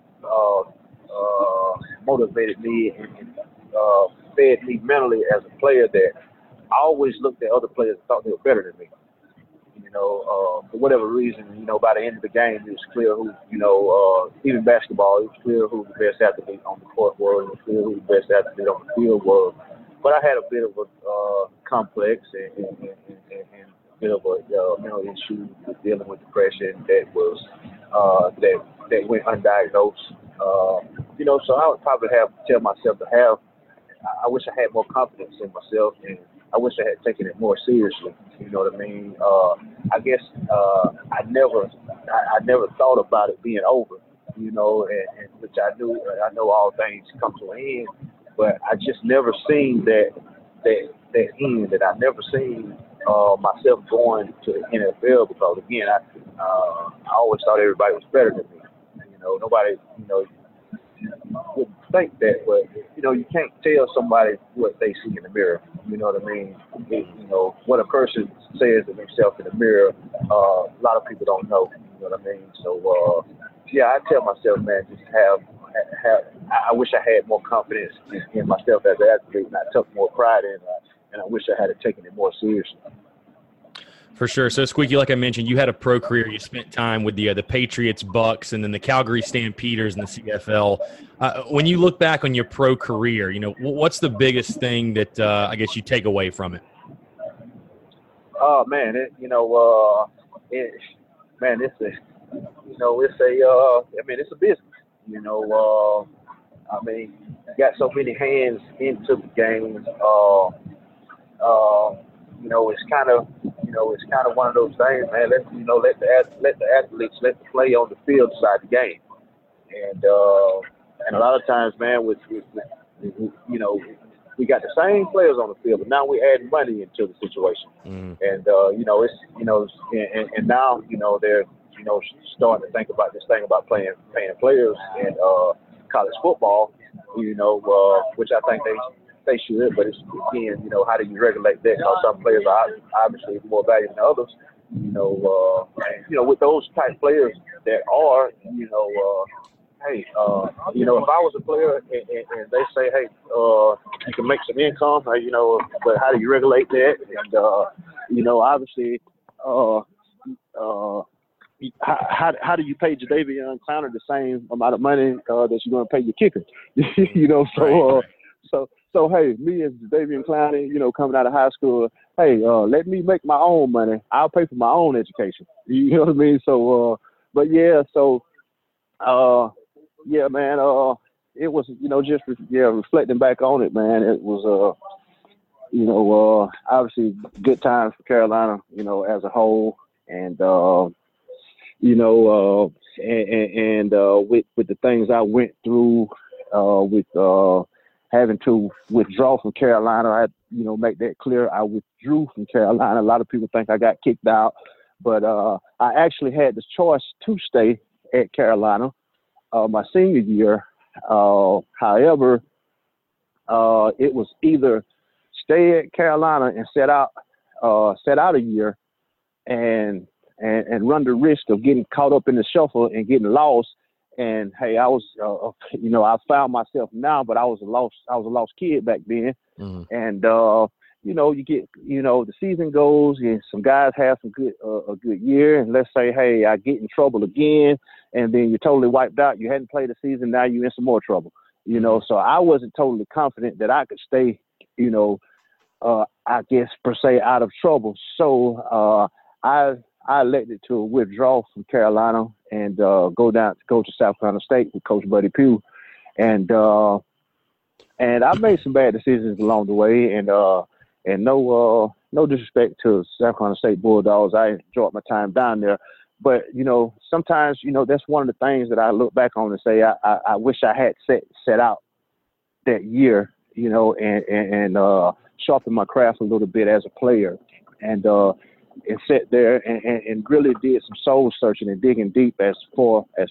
motivated me and fed me mentally as a player, that I always looked at other players and thought they were better than me. For whatever reason, by the end of the game, it was clear who, even basketball, it was clear who the best athlete on the court was, it was clear who the best athlete on the field was. But I had a bit of a complex and a bit of a mental issue with dealing with depression that was that went undiagnosed. So I would probably tell myself I wish I had more confidence in myself, and I wish I had taken it more seriously. You know what I mean? I guess I never thought about it being over. And which I know all things come to an end, but I just never seen that end. That I never seen myself going to the NFL, because again, I always thought everybody was better than me. Nobody would think that, but you can't tell somebody what they see in the mirror. You know what I mean? What a person says of himself in the mirror, a lot of people don't know. You know what I mean? So yeah, I tell myself, man, just I wish I had more confidence in myself as an athlete, and I took more pride in it, and I wish I had taken it more seriously. For sure. So, Squeaky, like I mentioned, you had a pro career. You spent time with the Patriots, Bucks, and then the Calgary Stampeders in the CFL. When you look back on your pro career, what's the biggest thing that I guess you take away from it? Oh man, it's a business. You got so many hands into the game. It's kind of one of those things, man. Let the athletes let the play on the field side of the game, and a lot of times, man, with we got the same players on the field, but now we add money into the situation, and and now they're starting to think about this thing about paying players in college football, which I think they should, but it's again, how do you regulate that? Because some players are obviously more valuable than others. With those type players that are, if I was a player and they say, hey, you can make some income, but how do you regulate that? And obviously, how do you pay Jadeveon Clowney the same amount of money that you're going to pay your kicker? So hey, me as Jadeveon Clowney, coming out of high school, hey, let me make my own money. I'll pay for my own education. You know what I mean? So, but yeah, so, yeah, man, it was, reflecting back on it, man, it was, obviously good times for Carolina, as a whole. And, with the things I went through, with having to withdraw from Carolina. I had, make that clear. I withdrew from Carolina. A lot of people think I got kicked out, but I actually had the choice to stay at Carolina my senior year. However, it was either stay at Carolina and set out a year and run the risk of getting caught up in the shuffle and getting lost. And hey, I was, I found myself now, but I was a lost kid back then. Mm-hmm. And you get, the season goes, and some guys have a good year, and let's say, hey, I get in trouble again, and then you're totally wiped out. You hadn't played a season, now you're in some more trouble. So I wasn't totally confident that I could stay, I guess per se out of trouble. So I elected to withdraw from Carolina and go to South Carolina State with Coach Buddy Pugh, and I made some bad decisions along the way, and no disrespect to South Carolina State Bulldogs. I enjoyed my time down there, but sometimes that's one of the things that I look back on and say I wish I had set out that year, and sharpened my craft a little bit as a player, and sat there and really did some soul searching and digging deep as far as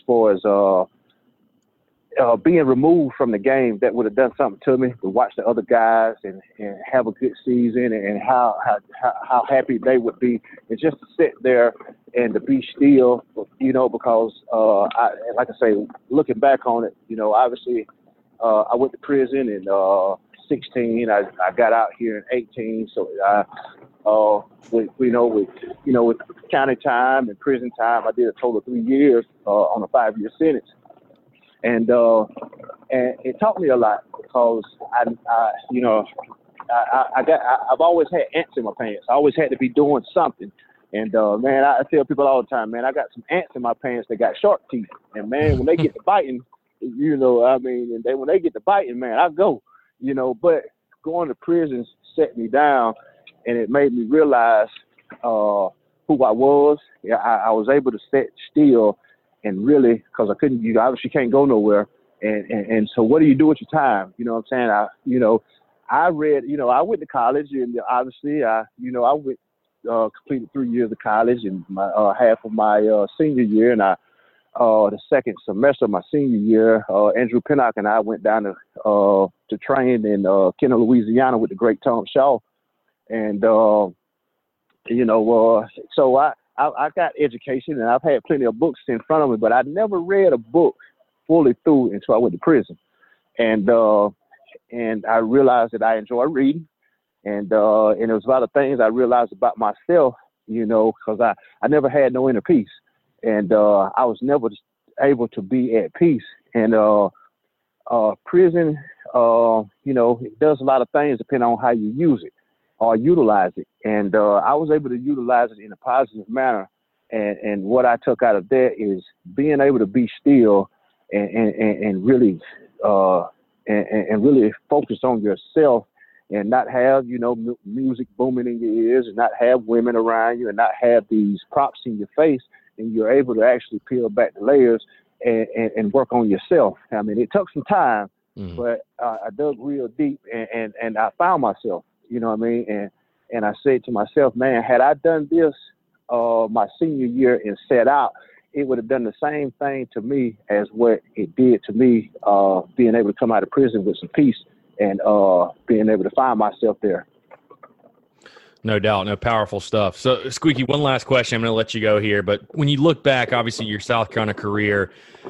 being removed from the game. That would have done something to me, to watch the other guys and have a good season, and how happy they would be, and just to sit there and to be still, because like I say, looking back on it, obviously I went to prison in 16. I got out here in 18, so with county time and prison time, I did a total of 3 years on a 5-year sentence, and it taught me a lot, because I've always had ants in my pants. I always had to be doing something, and man, I tell people all the time, man, I got some ants in my pants that got sharp teeth, and man, when they get to biting, and when they get to biting, man, I go, but going to prison set me down. And it made me realize who I was. Yeah, I was able to sit still and really, because I couldn't, you obviously can't go nowhere. And so what do you do with your time? You know what I'm saying? I read, I went to college, and obviously I went, completed 3 years of college, and my half of my senior year, and the second semester of my senior year, Andrew Pinnock and I went down to train in Kenner, Louisiana with the great Tom Shaw. And, so I got education, and I've had plenty of books in front of me, but I never read a book fully through until I went to prison. And I realized that I enjoy reading, and it was a lot of things I realized about myself, because I never had no inner peace, and I was never able to be at peace. And prison, it does a lot of things depending on how you use it or utilize it. And I was able to utilize it in a positive manner. And what I took out of that is being able to be still and really really focus on yourself, and not have, music booming in your ears, and not have women around you, and not have these props in your face. And you're able to actually peel back the layers and work on yourself. I mean, it took some time, but I dug real deep, and I found myself. You know what I mean? And I said to myself, man, had I done this my senior year and set out, it would have done the same thing to me as what it did to me, being able to come out of prison with some peace and being able to find myself there. No doubt. No, powerful stuff. So, Squeaky, one last question. I'm going to let you go here. But when you look back, obviously, your South Carolina career,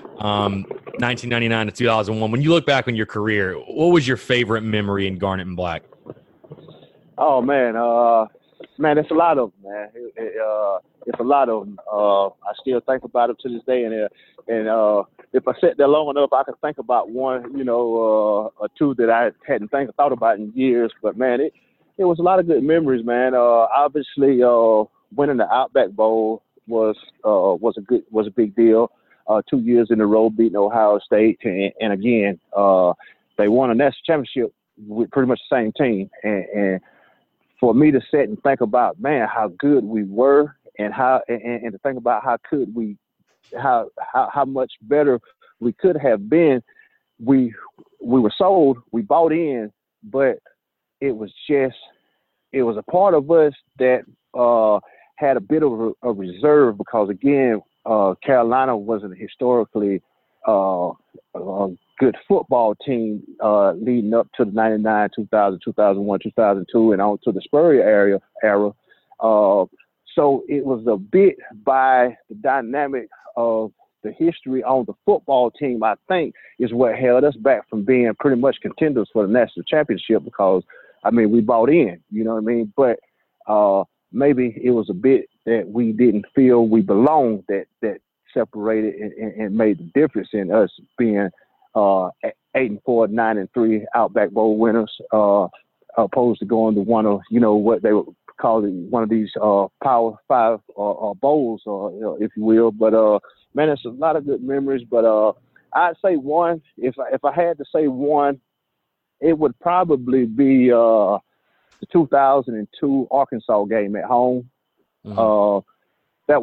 1999 to 2001, when you look back on your career, what was your favorite memory in Garnet and Black? Oh, man. It's a lot of them, man. It's a lot of them. I still think about them to this day. And if I sit there long enough, I can think about one, or two that I hadn't thought about in years. But, man, it was a lot of good memories, man. Obviously, winning the Outback Bowl was a big deal. 2 years in a row beating Ohio State, and again, they won a national championship with pretty much the same team. And for me to sit and think about, man, how good we were, and to think about how much better we could have been, we were sold, we bought in, but it was a part of us that had a bit of a reserve because, again, Carolina wasn't historically a good football team leading up to the 99, 2000, 2001, 2002, and on to the Spurrier era. So it was a bit by the dynamic of the history on the football team, I think, is what held us back from being pretty much contenders for the national championship because, I mean, we bought in, you know what I mean? But maybe it was a bit that we didn't feel we belonged that separated and made the difference in us being 8-4, 9-3 Outback Bowl winners, opposed to going to one of, you know, what they would call it, one of these Power 5 bowls, if you will. But man, it's a lot of good memories. But I'd say one. If I had to say one, it would probably be the 2002 Arkansas game at home. Mm-hmm. That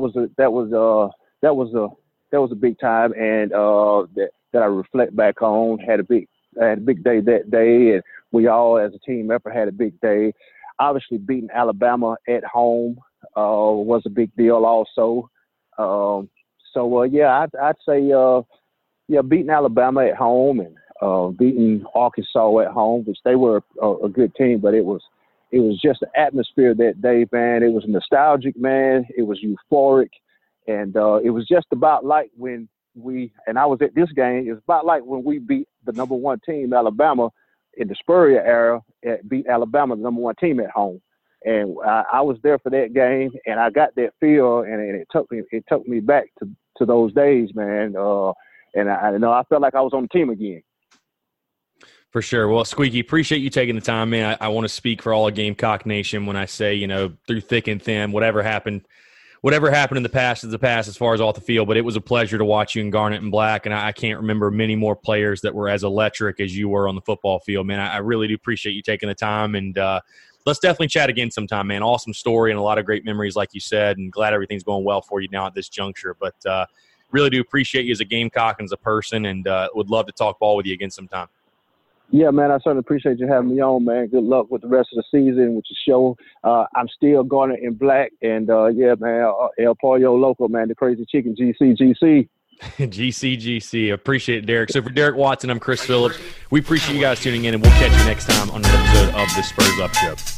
was a big time, and that I reflect back on. Had a big day that day, and we all as a team effort had a big day. Obviously, beating Alabama at home was a big deal also. Yeah, I'd say beating Alabama at home and beating Arkansas at home, which they were a good team, but it was just the atmosphere that day, man. It was nostalgic, man. It was euphoric, and it was just about like when I was at this game. It was about like when we beat the number one team, Alabama, in the Spurrier era, beat Alabama, the number one team at home. And I was there for that game, and I got that feel, and it took me back to those days, man. And I know I felt like I was on the team again. For sure. Well, Squeaky, appreciate you taking the time, man. I want to speak for all of Gamecock Nation when I say, you know, through thick and thin, whatever happened in the past is the past as far as off the field, but it was a pleasure to watch you in garnet and black, and I can't remember many more players that were as electric as you were on the football field, man. I really do appreciate you taking the time, and let's definitely chat again sometime, man. Awesome story and a lot of great memories, like you said, and glad everything's going well for you now at this juncture, but really do appreciate you as a Gamecock and as a person, and would love to talk ball with you again sometime. Yeah, man, I certainly appreciate you having me on, man. Good luck with the rest of the season, with your show. I'm still garnet in black, and yeah, man, El Pollo Loco, man, the crazy chicken, GC. GC. Appreciate it, Derek. So for Derek Watson, I'm Chris Phillips. We appreciate you guys tuning in, and we'll catch you next time on an episode of the Spurs Up Show.